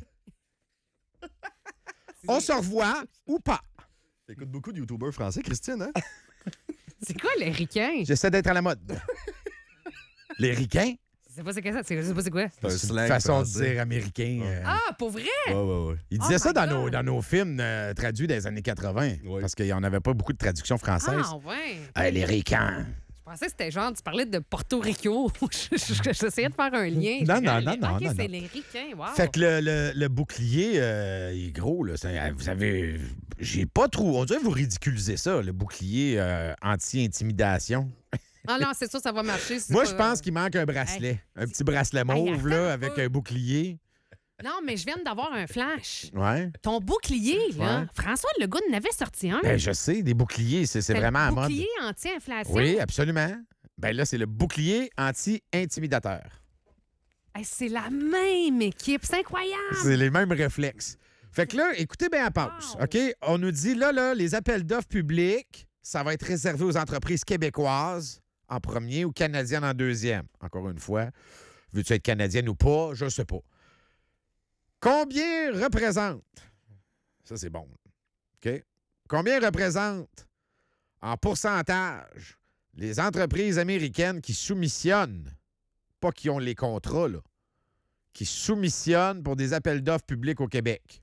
On se revoit ou pas. T'écoutes beaucoup de YouTubers français, Christine, hein? C'est quoi, les ricains? J'essaie d'être à la mode. Les ricains? Je sais pas c'est quoi ça. Je sais pas c'est quoi. C'est un C'est une slang façon français. de dire américain. Ah, pour vrai? Ouais. Il Oh disait ça my dans God. nos films traduits des années 80. Oui. Parce qu'il n'y en avait pas beaucoup de traductions françaises. Ah, ouais. Hey, les ricains. Je pensais que c'était genre, tu parlais de Porto Rico. J'essayais de faire un lien. Non, OK, non. c'est les ricains. Wow. Fait que le bouclier, il est gros. Là. Vous avez... J'ai pas trop... On dirait que vous ridiculisez ça, le bouclier anti-intimidation. Ah non, c'est sûr, ça va marcher. c'est Moi, pas- je pense qu'il manque un bracelet. Un petit bracelet mauve, là, attends un avec peu. un bouclier. Non, mais je viens d'avoir un flash. Ouais. Ton bouclier, là, Ouais. François Legault en avait sorti un. Ben, je sais, des boucliers, c'est C'était vraiment à le mode. bouclier anti-inflation. Oui, absolument. Ben là, c'est le bouclier anti-intimidateur. Hey, c'est la même équipe. C'est incroyable. C'est les mêmes réflexes. Fait que là, écoutez bien à pause, Wow. OK? On nous dit, là, les appels d'offres publics, ça va être réservé aux entreprises québécoises en premier ou canadiennes en deuxième. Encore une fois, veux-tu être canadienne ou pas? Je sais pas. Combien représente... Ça, c'est bon. OK? Combien représente en pourcentage les entreprises américaines qui soumissionnent, pas qui ont les contrats, là, qui soumissionnent pour des appels d'offres publics au Québec?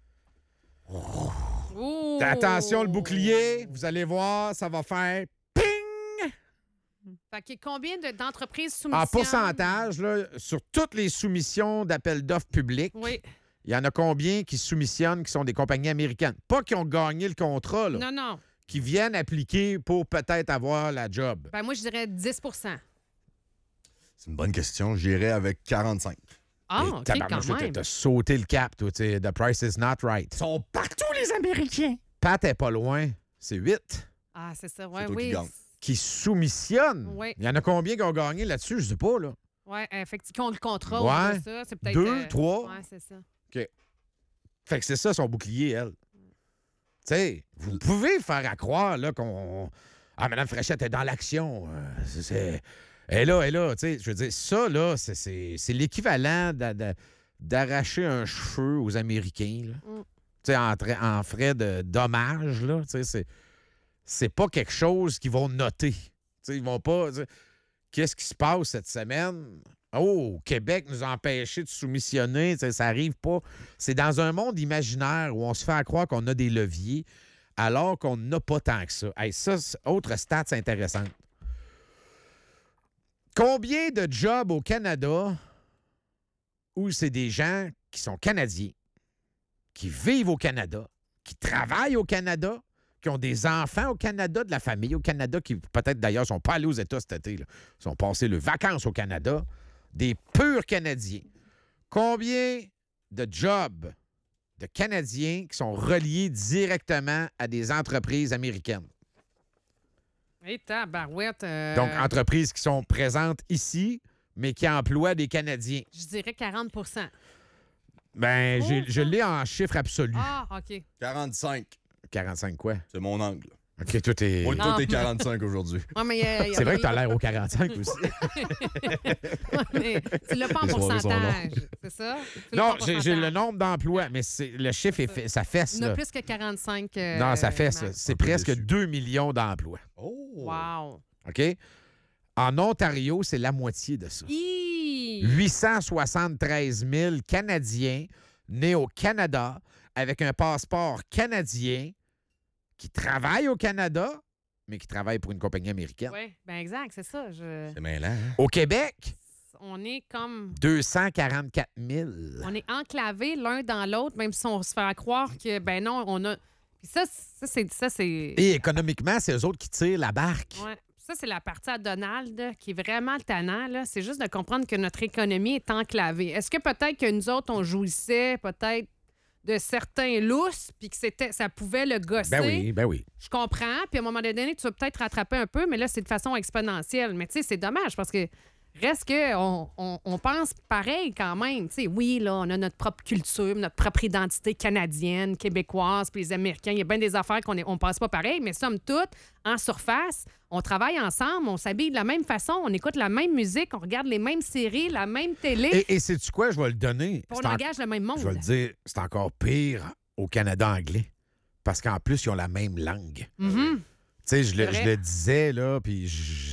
Oh. Attention, le bouclier, vous allez voir, ça va faire ping! Fait que combien d'entreprises En soumissionnent? pourcentage, là, sur toutes les soumissions d'appels d'offres publics, Oui. il y en a combien qui soumissionnent qui sont des compagnies américaines? Pas qui ont gagné le contrat, là, Non. qui viennent appliquer pour peut-être avoir la job. Ben moi, je dirais 10 C'est une bonne question. J'irais avec 45. Ah, Et OK, tabarnouche, quand même. t'as sauté le cap, toi. The price is not right. Ils sont partout, les Américains. Pat est pas loin. C'est 8 Ah, c'est ça. Ouais, toi qui oui. gagne. qui soumissionnent. Oui. Il y en a combien qui ont gagné là-dessus? Je sais pas, là. Oui, effectivement, le contrat, Ouais. on dit ça. C'est peut-être. 2, 3. Ouais, c'est ça. Fait que c'est ça, son bouclier, elle. Tu sais, vous pouvez faire à croire, là, qu'on... Ah, Mme Fréchette est dans l'action. Elle est là, tu sais. Je veux dire, ça, là, c'est l'équivalent d'arracher un cheveu aux Américains, là. Mm. Tu sais, en frais de dommages, là. Tu sais, c'est pas quelque chose qu'ils vont noter. Tu sais, ils vont pas... Qu'est-ce qui se passe cette semaine? Oh, Québec nous a empêchés de soumissionner. Tu sais, ça arrive pas. C'est dans un monde imaginaire où on se fait à croire qu'on a des leviers alors qu'on n'a pas tant que ça. Hey, ça, autre stats intéressante. Combien de jobs au Canada où c'est des gens qui sont Canadiens, qui vivent au Canada, qui travaillent au Canada, qui ont des enfants au Canada, de la famille au Canada, qui peut-être d'ailleurs sont pas allés aux États cet été, là, sont passés leurs vacances au Canada, des purs Canadiens. Combien de jobs de Canadiens qui sont reliés directement à des entreprises américaines? Et tabarouette. Donc, entreprises qui sont présentes ici, mais qui emploient des Canadiens. Je dirais 40 Ben, je l'ai en chiffre absolu. Ah, OK. 45. 45 quoi? C'est mon angle. OK, toi, t'es... Moi, Non. tout est 45 aujourd'hui. Ouais, mais, C'est vrai que t'as l'air au 45 aussi. Ouais, mais tu l'as pas en Les soirées sont pourcentage, c'est ça? Tu l'as Non, pas en j'ai le pourcentage. nombre d'emplois, mais le chiffre, ça fesse, Il y en a là. plus que 45. Non, ça fesse. Max. C'est Un peu presque déçu. 2 millions d'emplois. Oh! Wow. OK? En Ontario, c'est la moitié de ça. Hi! 873 000 Canadiens nés au Canada avec un passeport canadien qui travaillent au Canada, mais qui travaillent pour une compagnie américaine. Oui, ben exact, c'est ça. C'est mêlant, hein? Au Québec, On est comme... 244 000. On est enclavés l'un dans l'autre, même si on se fait croire que, ben non, on a... Puis ça, c'est... Et économiquement, c'est eux autres qui tirent la barque. Ouais. Ça, c'est la partie à Donald là, qui est vraiment le tannant. Là. C'est juste de comprendre que notre économie est enclavée. Est-ce que peut-être que nous autres, on jouissait peut-être de certains lousses puis que ça pouvait le gosser? Ben oui. Je comprends. Puis à un moment donné, tu vas peut-être rattraper un peu, mais là, c'est de façon exponentielle. Mais tu sais, c'est dommage parce que reste que on pense pareil quand même. Tu sais, oui, là, on a notre propre culture, notre propre identité canadienne, québécoise, puis les Américains. Il y a bien des affaires qu'on on pense pas pareil, mais somme toute, en surface, on travaille ensemble, on s'habille de la même façon, on écoute la même musique, on regarde les mêmes séries, la même télé, Et sais-tu quoi? Je vais le donner. puis on C'est en- engage le même monde. Je vais le dire, c'est encore pire au Canada anglais. Parce qu'en plus, ils ont la même langue. Mhm. Tu sais, je C'est vrai. le disais, là, puis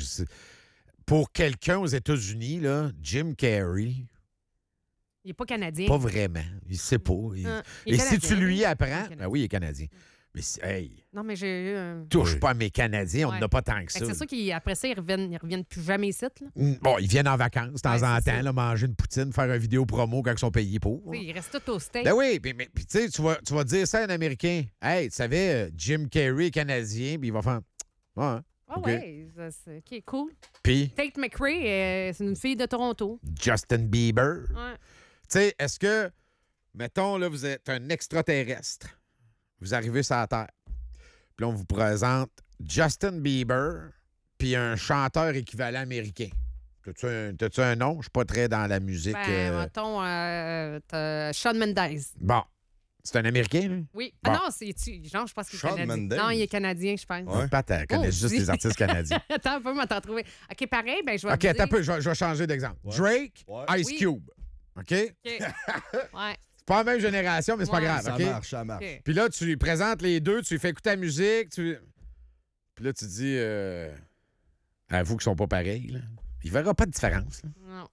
pour quelqu'un aux États-Unis, là, Jim Carrey, Il n'est pas canadien. pas vraiment. Il sait pas. Il est Et si canadien. tu lui Il est apprends, canadien. ben oui, il est canadien. Mais hey, Non, mais j'ai eu un... touche Oui. pas à mes Canadiens, on Ouais. n'en a pas tant que Fait ça. que c'est sûr qu'après ça, ils reviennent plus jamais ici. Là. Bon, ils viennent en vacances de temps Ouais, en c'est temps, ça. là, manger une poutine, faire une vidéo promo quand ils sont payés pour. Tu sais, ils restent tous au steak. Ben oui, puis tu sais, tu vas dire ça à un Américain. Hey, tu savais, Jim Carrey est canadien, puis il va faire. Ouais. Ah OK. ouais, c'est OK, cool. Puis Tate McRae, c'est une fille de Toronto. Justin Bieber. Ouais. Tu sais, est-ce que, mettons, là, vous êtes un extraterrestre, vous arrivez sur la Terre, puis là, on vous présente Justin Bieber, puis un chanteur équivalent américain. T'as-tu un nom? Je suis pas très dans la musique. Ben, mettons, t'as Shawn Mendes. Bon, c'est un Américain, là? Oui. Bon. Ah non, genre, je pense qu'il est Shawn canadien. Mendes? Non, il est canadien, je pense. Ouais. Pat, elle connaît Oh, juste dis. les artistes canadiens. Attends un peu, mais t'en trouvé. OK, pareil, ben je vais OK, vous attends un dire... peu, je vais changer d'exemple. Ouais. Drake, Ouais. Ice Oui. Cube. OK? OK. Ouais. C'est pas la même génération, mais c'est pas Ouais. grave, Ça OK? marche, ça marche. OK. Puis là, tu lui présentes les deux, tu lui fais écouter la musique, Puis là, tu dis... avoue qu'ils sont pas pareils, là. Il verra pas de différence, là. Non.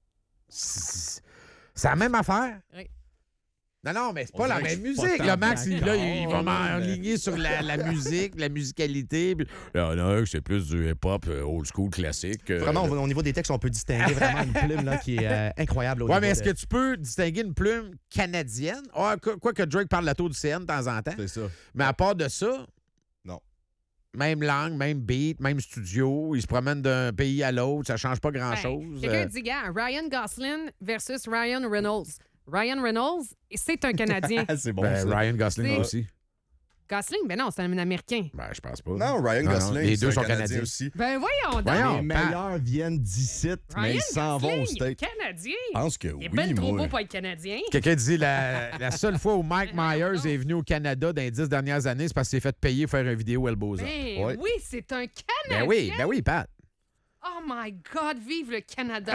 C'est la même affaire. Oui. Non, mais c'est On pas la dirait même que je suis musique. pas Là, tant Max, il, là, il va d'accord, m'enligner sur la musique, la musicalité. Puis là, non, c'est plus du hip-hop old school classique. Vraiment, au niveau des textes, on peut distinguer vraiment une plume là, qui est incroyable. Ouais, mais est-ce que tu peux distinguer une plume canadienne? Ah, quoi que Drake parle la tour du CN de temps en temps. C'est ça. Mais à part de ça, Non. même langue, même beat, même studio, ils se promènent d'un pays à l'autre, ça change pas grand-chose. Quelqu'un dit, gars, Ryan Gosling versus Ryan Reynolds. Ryan Reynolds, c'est un Canadien. C'est bon, Ben, ça. Ryan Gosling C'est- aussi. Gosling, ben non, c'est un Américain. Ben, je pense pas. Non, Ryan Non, non, Gosling, les deux c'est sont un Canadien canadiens. aussi. Ben voyons donc. Voyons. Les meilleurs viennent d'ici, mais Ryan ils s'en vont au Gosling, steak. Canadien. Je pense que Il est oui, ben trop moi. beau pour être Canadien. Quelqu'un dit la seule fois où Mike Myers non. est venu au Canada dans les 10 dernières années, c'est parce qu'il s'est fait payer pour faire une vidéo Elboza. Ben Ouais. oui, c'est un Canadien. Ben oui, Pat. Oh my God, vive le Canada.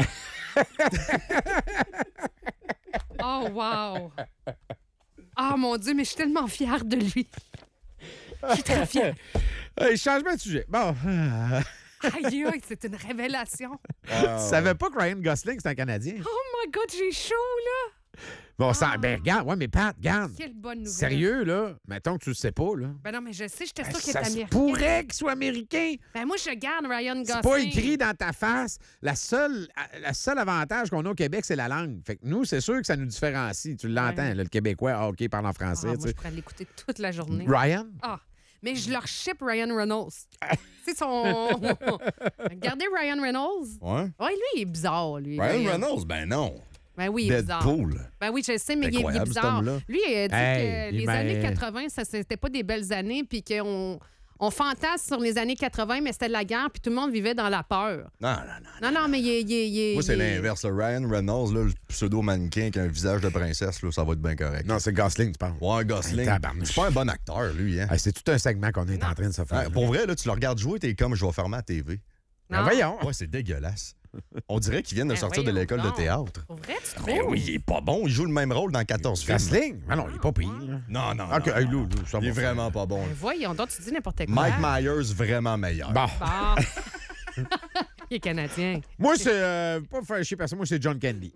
Oh wow. Oh mon Dieu, mais je suis tellement fière de lui. Je suis très fière. Hey, changement de sujet. Bon, Aïe, aïe, c'est une révélation. Ah, tu savais pas que Ryan Gosling, c'est un Canadien? Oh my God, j'ai chaud, là. Bon, ben regarde, ouais, mais Pat, regarde. Quelle bonne nouvelle. Sérieux, là? Mettons que tu le sais pas, là. Ben non, mais je sais, j'étais sûre qu'il est Ça se américain. pourrait qu'il soit américain. Ben moi, je garde Ryan Gosling. C'est pas écrit dans ta face. La seule avantage qu'on a au Québec, c'est la langue. Fait que nous, c'est sûr que ça nous différencie. Tu l'entends, Ouais. là, le Québécois, ah, OK, parle en Ah, français. moi, tu je sais. pourrais l'écouter toute la journée. Ryan? Ah, mais je leur ship Ryan Reynolds. C'est son... Regardez Ryan Reynolds. Ouais. Ouais, lui, il est bizarre, lui. Ryan Reynolds, ben non. Ben oui, il est bizarre. Deadpool. Ben oui, je sais, mais il est Incroyable, cet bizarre. homme-là. Lui, il a dit Hey, que les ben- années 80, ça, c'était pas des belles années, puis qu'on on fantasme sur les années 80, mais c'était de la guerre, puis tout le monde vivait dans la peur. Non, mais il Moi, c'est l'inverse. Là. Ryan Reynolds, là, le pseudo-mannequin qui a un visage de princesse, là, ça va être bien correct. Non, c'est Gosling, tu parles. Ouais, Gosling. Tabarnouche. C'est pas un bon acteur, lui. Hein? Ah, c'est tout un segment qu'on est en train de se faire. Pour vrai, là, tu le regardes jouer, t'es comme je vais fermer la TV. Non. Voyons. Ouais, c'est dégueulasse. On dirait qu'il vient de sortir de voyons l'école de donc. théâtre. Pour vrai, tu trouves? Mais oui, il est pas bon. Il joue le même rôle dans 14 films. Gosling? Ah non, il est pas pire. là. Non. OK, hey, Lou, ça Il est va vraiment pas bon. Mais voyons donc, tu dis n'importe quoi. Mike Myers, vraiment meilleur. Bon. Bon. Il est canadien. Moi, c'est... pas faire chier personne, moi, c'est John Candy.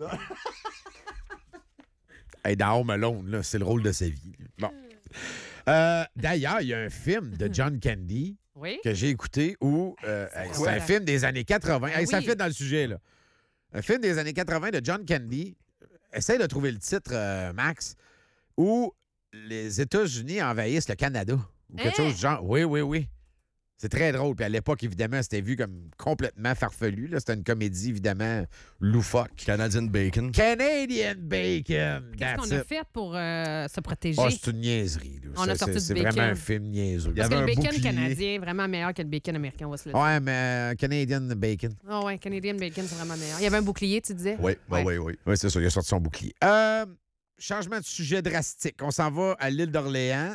Hey, dans Home Alone, là, c'est le rôle de sa vie. Bon. D'ailleurs, il y a un film de John Candy Oui? que j'ai écouté où... c'est un film des années 80. Hey, ça oui. fit dans le sujet, là. Un film des années 80 de John Candy. Essaye de trouver le titre, Max, où les États-Unis envahissent le Canada. Ou quelque Hein? chose du genre. Oui. C'est très drôle. Puis à l'époque, évidemment, c'était vu comme complètement farfelu. là. C'était une comédie, évidemment, loufoque. Canadian Bacon. Canadian Bacon. Qu'est-ce That's qu'on a it. fait pour se protéger? Ah, c'est une niaiserie. là. On a Ça, sorti c'est du vraiment bacon. un film niaiseux. Parce que avait le un bacon bouclier. canadien est vraiment meilleur que le bacon américain, on va se le dire. Ouais, mais Canadian Bacon. Ah ouais, Canadian bacon, c'est vraiment meilleur. Il y avait un bouclier, tu disais? Oui. Oui, c'est ça. Il a sorti son bouclier. Changement de sujet drastique. On s'en va à l'île d'Orléans.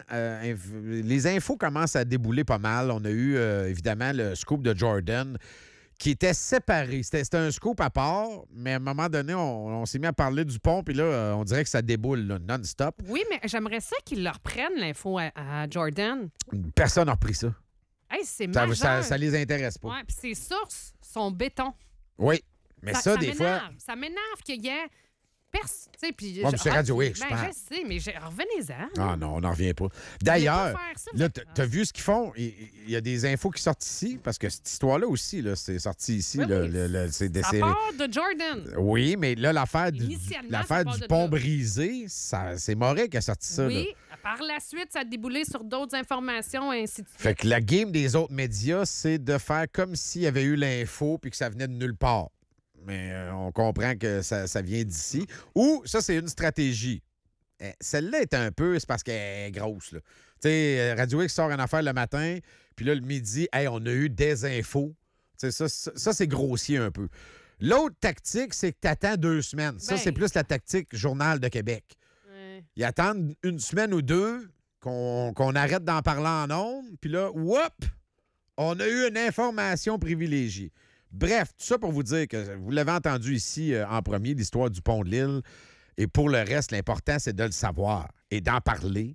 Les infos commencent à débouler pas mal. On a eu, évidemment, le scoop de Jordan qui était séparé. C'était un scoop à part, mais à un moment donné, on s'est mis à parler du pont, puis là, on dirait que ça déboule là, non-stop. Oui, mais j'aimerais ça qu'ils leur prennent l'info à Jordan. Personne n'a repris ça. Hey, c'est Ça, majeur. ça les intéresse pas. Ouais, puis ses sources sont béton. Oui, mais ça, des fois... m'énerve. Ça m'énerve qu'il y ait... Tu sais, puis... Ouais, mais c'est Radio X, je Ben, parle. je sais, mais revenez-en. Ah non, on n'en revient pas. Vous D'ailleurs, voulez pas faire ça, là, vous êtes- t'as vu ce qu'ils font? Il y a des infos qui sortent ici, parce que cette histoire-là aussi, là, c'est sorti ici. Oui, là, oui, c'est Ça décéré. part de Jordan. Oui, mais là, l'affaire Initialement, l'affaire ça part du de pont là. brisé, c'est Moret qui a sorti ça. Oui, Là. par la suite, ça a déboulé sur d'autres informations, et ainsi de suite. Fait que la game des autres médias, c'est de faire comme s'il y avait eu l'info puis que ça venait de nulle part. Mais on comprend que ça vient d'ici. Ou, ça, c'est une stratégie. Celle-là est un peu, c'est parce qu'elle est grosse. Là. Tu sais, Radio X sort une affaire le matin, puis là, le midi, hey, on a eu des infos. Tu sais, ça c'est grossier un peu. L'autre tactique, c'est que tu attends 2 semaines. Ça, Ben. c'est plus la tactique Journal de Québec. Ouais. Ils attendent 1 semaine ou 2 qu'on arrête d'en parler en ondes, puis là, whoop, on a eu une information privilégiée. Bref, tout ça pour vous dire que vous l'avez entendu ici en premier, l'histoire du pont de l'île. Et pour le reste, l'important, c'est de le savoir et d'en parler.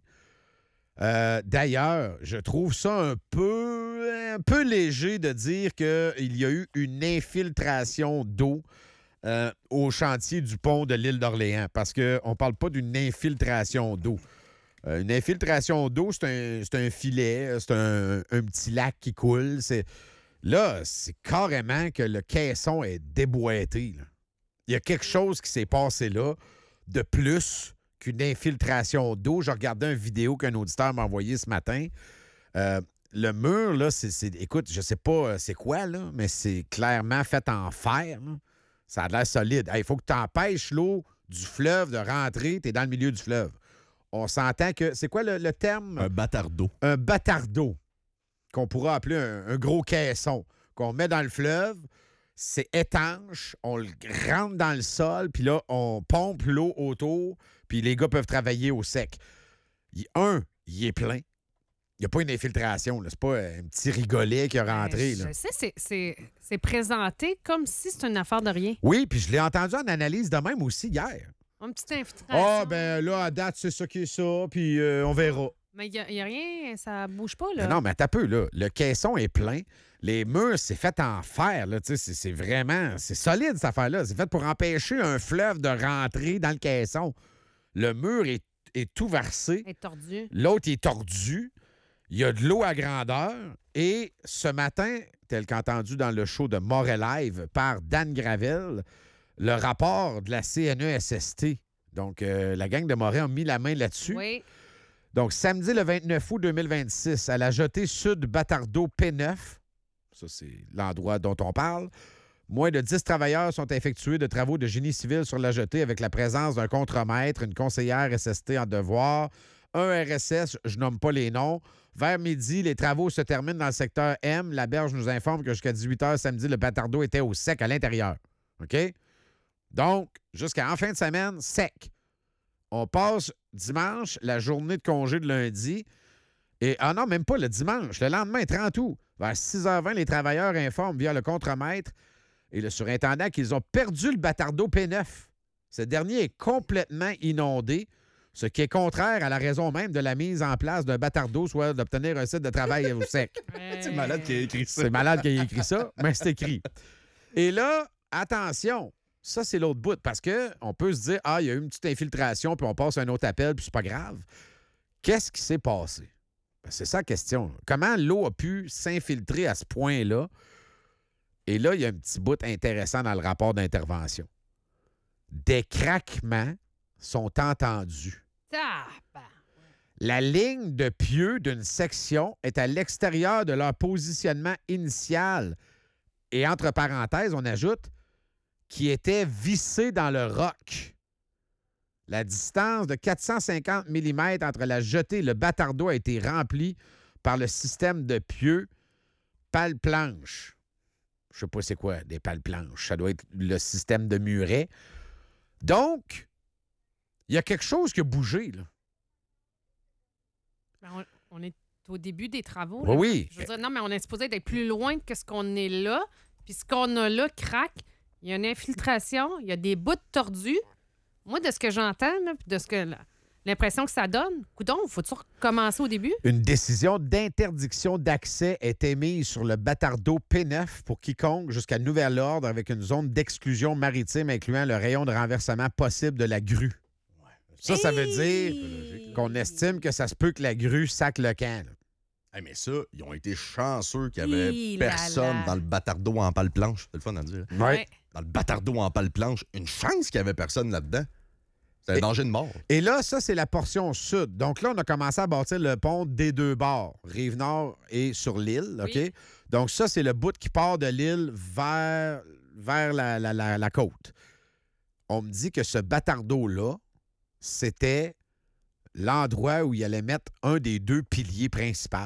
D'ailleurs, je trouve ça un peu léger de dire qu'il y a eu une infiltration d'eau au chantier du pont de l'île d'Orléans, parce qu'on ne parle pas d'une infiltration d'eau. Une infiltration d'eau, c'est un filet, c'est un petit lac qui coule. Là, c'est carrément que le caisson est déboîté. Là. Il y a quelque chose qui s'est passé là de plus qu'une infiltration d'eau. Je regardais une vidéo qu'un auditeur m'a envoyée ce matin. Le mur, là, écoute, je sais pas c'est quoi, là, mais c'est clairement fait en fer. Là. Ça a l'air solide. Il faut que tu empêches l'eau du fleuve de rentrer. Tu es dans le milieu du fleuve. On s'entend que... C'est quoi le terme? Un bâtardeau. Un bâtardeau, qu'on pourra appeler un gros caisson, qu'on met dans le fleuve. C'est étanche, on le rentre dans le sol, puis là, on pompe l'eau autour, puis les gars peuvent travailler au sec. Il est plein. Il n'y a pas une infiltration. Là. C'est pas un petit rigolet qui a rentré. Là. Je sais, c'est présenté comme si c'était une affaire de rien. Oui, puis je l'ai entendu en analyse de même aussi hier. Une petite infiltration. Ah, ben là, à date, c'est ça qui est ça, puis on verra. Mais il n'y a rien, ça bouge pas, là. Mais non, mais t'as peu, là. Le caisson est plein. Les murs, c'est fait en fer, là. Tu sais, c'est vraiment... C'est solide, cette affaire-là. C'est fait pour empêcher un fleuve de rentrer dans le caisson. Le mur est tout versé. Elle est tordue. L'autre est tordu. Il y a de l'eau à grandeur. Et ce matin, tel qu'entendu dans le show de Moret Live par Dan Gravel, le rapport de la CNESST. Donc, la gang de Moret a mis la main là-dessus. Oui. Donc, samedi le 29 août 2026, à la jetée sud Batardeau P9, ça c'est l'endroit dont on parle, moins de 10 travailleurs sont effectués de travaux de génie civil sur la jetée avec la présence d'un contremaître, une conseillère SST en devoir, un RSS, je nomme pas les noms. Vers midi, les travaux se terminent dans le secteur M. La berge nous informe que jusqu'à 18 h samedi, le bâtard d'eau était au sec à l'intérieur. OK? Donc, jusqu'à en fin de semaine, sec. On passe dimanche, la journée de congé de lundi. Et, non, même pas le dimanche. Le lendemain, 30 août, vers 6h20, les travailleurs informent via le contremaître et le surintendant qu'ils ont perdu le bâtard d'eau P9. Ce dernier est complètement inondé, ce qui est contraire à la raison même de la mise en place d'un bâtard d'eau, soit d'obtenir un site de travail au sec. C'est malade qui a écrit ça. C'est malade qui a écrit ça, mais c'est écrit. Et là, attention, ça, c'est l'autre bout, parce qu'on peut se dire, il y a eu une petite infiltration, puis on passe un autre appel, puis c'est pas grave. Qu'est-ce qui s'est passé? Ben, c'est ça la question. Comment l'eau a pu s'infiltrer à ce point-là? Et là, il y a un petit bout intéressant dans le rapport d'intervention. Des craquements sont entendus. La ligne de pieux d'une section est à l'extérieur de leur positionnement initial. Et entre parenthèses, on ajoute qui était vissé dans le roc. La distance de 450 mm entre la jetée et le bâtard d'eau a été remplie par le système de pieux pale-planche. Je sais pas c'est quoi, des pale-planches. Ça doit être le système de muret. Donc, il y a quelque chose qui a bougé, là. Ben, on est au début des travaux. Oui, là. oui. Je veux dire, non, mais on est supposé être plus loin que ce qu'on est là. Puis ce qu'on a là craque. Il y a une infiltration. Il y a des bouts tordus. Moi, de ce que j'entends, là, puis de ce que l'impression que ça donne, coudonc, faut-tu recommencer au début? Une décision d'interdiction d'accès est émise sur le bâtard d'eau P9 pour quiconque jusqu'à nouvel ordre avec une zone d'exclusion maritime incluant le rayon de renversement possible de la grue. Ça veut dire qu'on estime que ça se peut que la grue sac le camp. là. Hey, mais ça, ils ont été chanceux qu'il n'y avait Hi là personne là. dans le bâtard d'eau en pale-planche. C'est le fun à dire. Ouais. Dans le bâtard d'eau en pale-planche, une chance qu'il n'y avait personne là-dedans. C'est un danger de mort. Et là, ça, c'est la portion sud. Donc là, on a commencé à bâtir le pont des deux bords, Rive-Nord et sur l'île, OK? Oui. Donc ça, c'est le bout qui part de l'île vers la côte. On me dit que ce bâtard d'eau-là, c'était l'endroit où il allait mettre un des deux piliers principaux.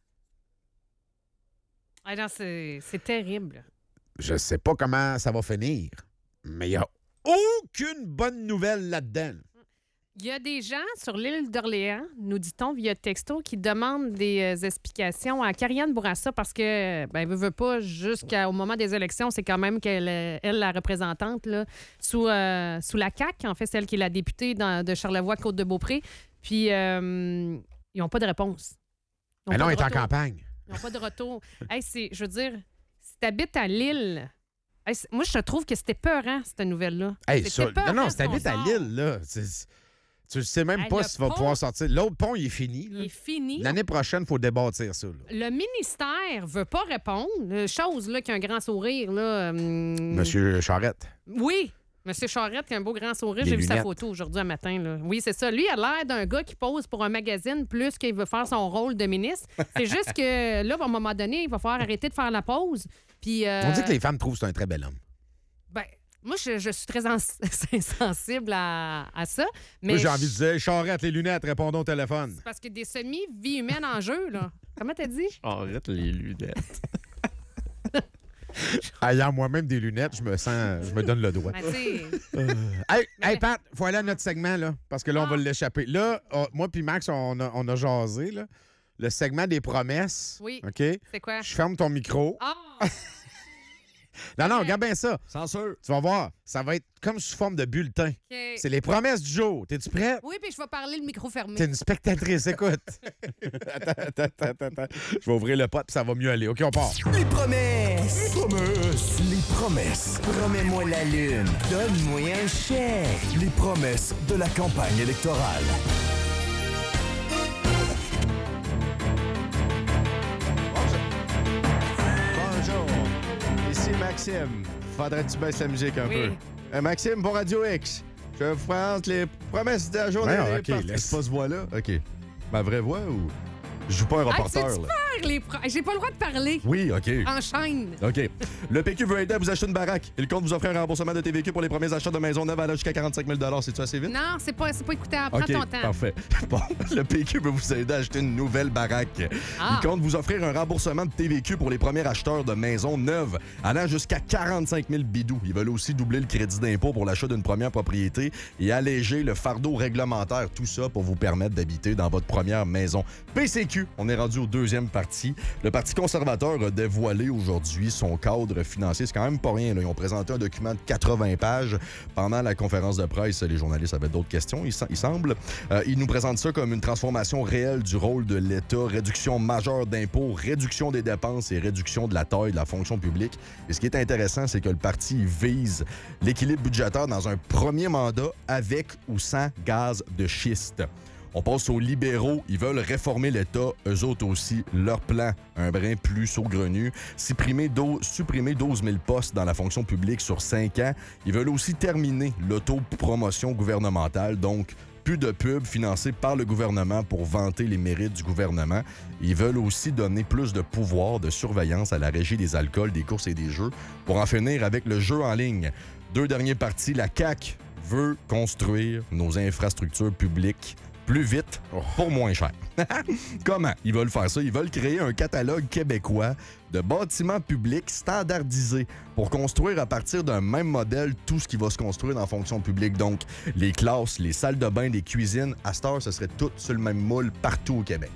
Ah non, c'est terrible. Je sais pas comment ça va finir, mais il n'y a aucune bonne nouvelle là-dedans. Il y a des gens sur l'île d'Orléans, nous dit-on via texto, qui demandent des explications à Karianne Bourassa parce que, veut pas, jusqu'au moment des élections, c'est quand même elle, la représentante, là, sous la CAQ, en fait, celle qui est la députée de Charlevoix-Côte-de-Beaupré. Puis, ils n'ont pas de réponse. Mais non, elle est en campagne. Ils n'ont pas de retour. Hey, je veux dire, si tu habites à Lille, hey, moi, je trouve que c'était peurant, cette nouvelle-là. Hey, C'était peurant, non, ce si qu'on t'habites à sort. Lille, là, tu ne sais même Hey, pas le si tu vas pont- pouvoir sortir. L'autre pont, il est fini. là. Il est fini. L'année prochaine, il faut débâtir ça. là. Le ministère veut pas répondre. Chose là, qui a un grand sourire. Là, Monsieur Charette. Oui, M. Charette qui a un beau grand sourire. Les J'ai vu sa lunettes. photo aujourd'hui un matin. Là. Oui, c'est ça. Lui, il a l'air d'un gars qui pose pour un magazine plus qu'il veut faire son rôle de ministre. C'est juste que là, à un moment donné, il va falloir arrêter de faire la pause. Puis, On dit que les femmes trouvent que c'est un très bel homme. ben, moi, je suis très sensible à ça. Mais Moi, j'ai envie de dire, Charette, les lunettes, répondons au téléphone. parce que des semis-vies humaines en jeu, là. Comment t'as dit? Arrête les lunettes. Ayant moi-même des lunettes, je me donne le doigt. Ben, tu sais, Hey, Pat, faut aller à notre segment, là, parce que là, on va l'échapper. Là, moi puis Max, on a jasé, là. Le segment des promesses. Oui. OK? c'est quoi? Je ferme ton micro. Ah! Non, regarde bien ça. Censure. Tu vas voir, ça va être comme sous forme de bulletin. OK. C'est les promesses du jour. T'es-tu prêt? Oui, puis je vais parler le micro fermé. T'es une spectatrice, écoute. attends. Je vais ouvrir le pot, puis ça va mieux aller. OK, on part. Les promesses. Les promesses. Promets-moi la lune. Donne-moi un chèque. Les promesses de la campagne électorale. Bonjour. Ici Maxime. Faudrait-tu baisser la musique un Oui. peu? Maxime pour Radio X. Je vous présente les promesses de la journée. Ouais, OK, C'est pas ce voix-là? OK. Ma vraie voix ou... Je joue pas un reporter, c'est-tu là. J'ai pas le droit de parler. Oui, OK. Enchaîne. OK. Le PQ veut aider à vous acheter une baraque. Il compte vous offrir un remboursement de TVQ pour les premiers achats de maison neuve allant jusqu'à 45 000 C'est-tu assez vite? Non, c'est pas écoutable. Prends OK, ton temps. parfait. Bon, le PQ veut vous aider à acheter une nouvelle baraque. Ah. Il compte vous offrir un remboursement de TVQ pour les premiers acheteurs de maisons neuves allant jusqu'à 45 000 bidous. Ils veulent aussi doubler le crédit d'impôt pour l'achat d'une première propriété et alléger le fardeau réglementaire. Tout ça pour vous permettre d'habiter dans votre première maison. PCQ, on est rendu au deuxième parti. Le Parti conservateur a dévoilé aujourd'hui son cadre financier. C'est quand même pas rien, là. Ils ont présenté un document de 80 pages. Pendant la conférence de presse, les journalistes avaient d'autres questions, il semble. Ils nous présentent ça comme une transformation réelle du rôle de l'État, réduction majeure d'impôts, réduction des dépenses et réduction de la taille de la fonction publique. Et ce qui est intéressant, c'est que le parti vise l'équilibre budgétaire dans un premier mandat avec ou sans gaz de schiste. On passe aux libéraux. Ils veulent réformer l'État. Eux autres aussi, leur plan, un brin plus saugrenu. Supprimer 12 000 postes dans la fonction publique sur 5 ans. Ils veulent aussi terminer l'autopromotion gouvernementale, donc plus de pubs financés par le gouvernement pour vanter les mérites du gouvernement. Ils veulent aussi donner plus de pouvoir de surveillance à la Régie des alcools, des courses et des jeux pour en finir avec le jeu en ligne. Deux derniers partis, la CAQ veut construire nos infrastructures publiques plus vite, pour moins cher. Comment ils veulent faire ça? Ils veulent créer un catalogue québécois de bâtiments publics standardisés pour construire à partir d'un même modèle tout ce qui va se construire dans la fonction publique. Donc, les classes, les salles de bain, les cuisines, à cette heure, ce serait tout sur le même moule partout au Québec.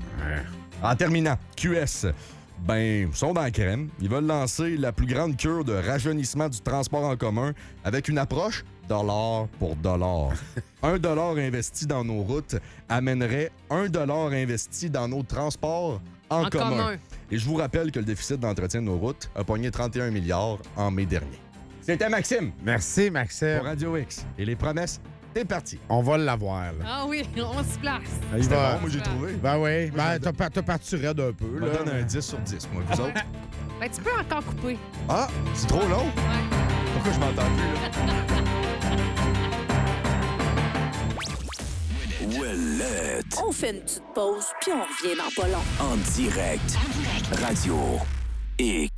En terminant, QS. Ils sont dans la crème. Ils veulent lancer la plus grande cure de rajeunissement du transport en commun avec une approche dollar pour dollar. 1 $ investi dans nos routes amènerait 1 $ investi dans nos transports en commun. Et je vous rappelle que le déficit d'entretien de nos routes a pogné 31 milliards en mai dernier. C'était Maxime. Merci, Maxime. Pour Radio X. Et les promesses, c'est parti. On va l'avoir, là. Ah oui, on se place. C'était bon, moi j'ai trouvé. Ben oui. T'as parti raide un peu, Je là. me donne un 10 sur 10, moi. Vous autres? Ben, tu peux encore couper. Ah, c'est trop long? Ouais. Pourquoi je m'entends plus, là? Ouellette. On fait une petite pause, puis on revient dans pas long. En direct. Radio X.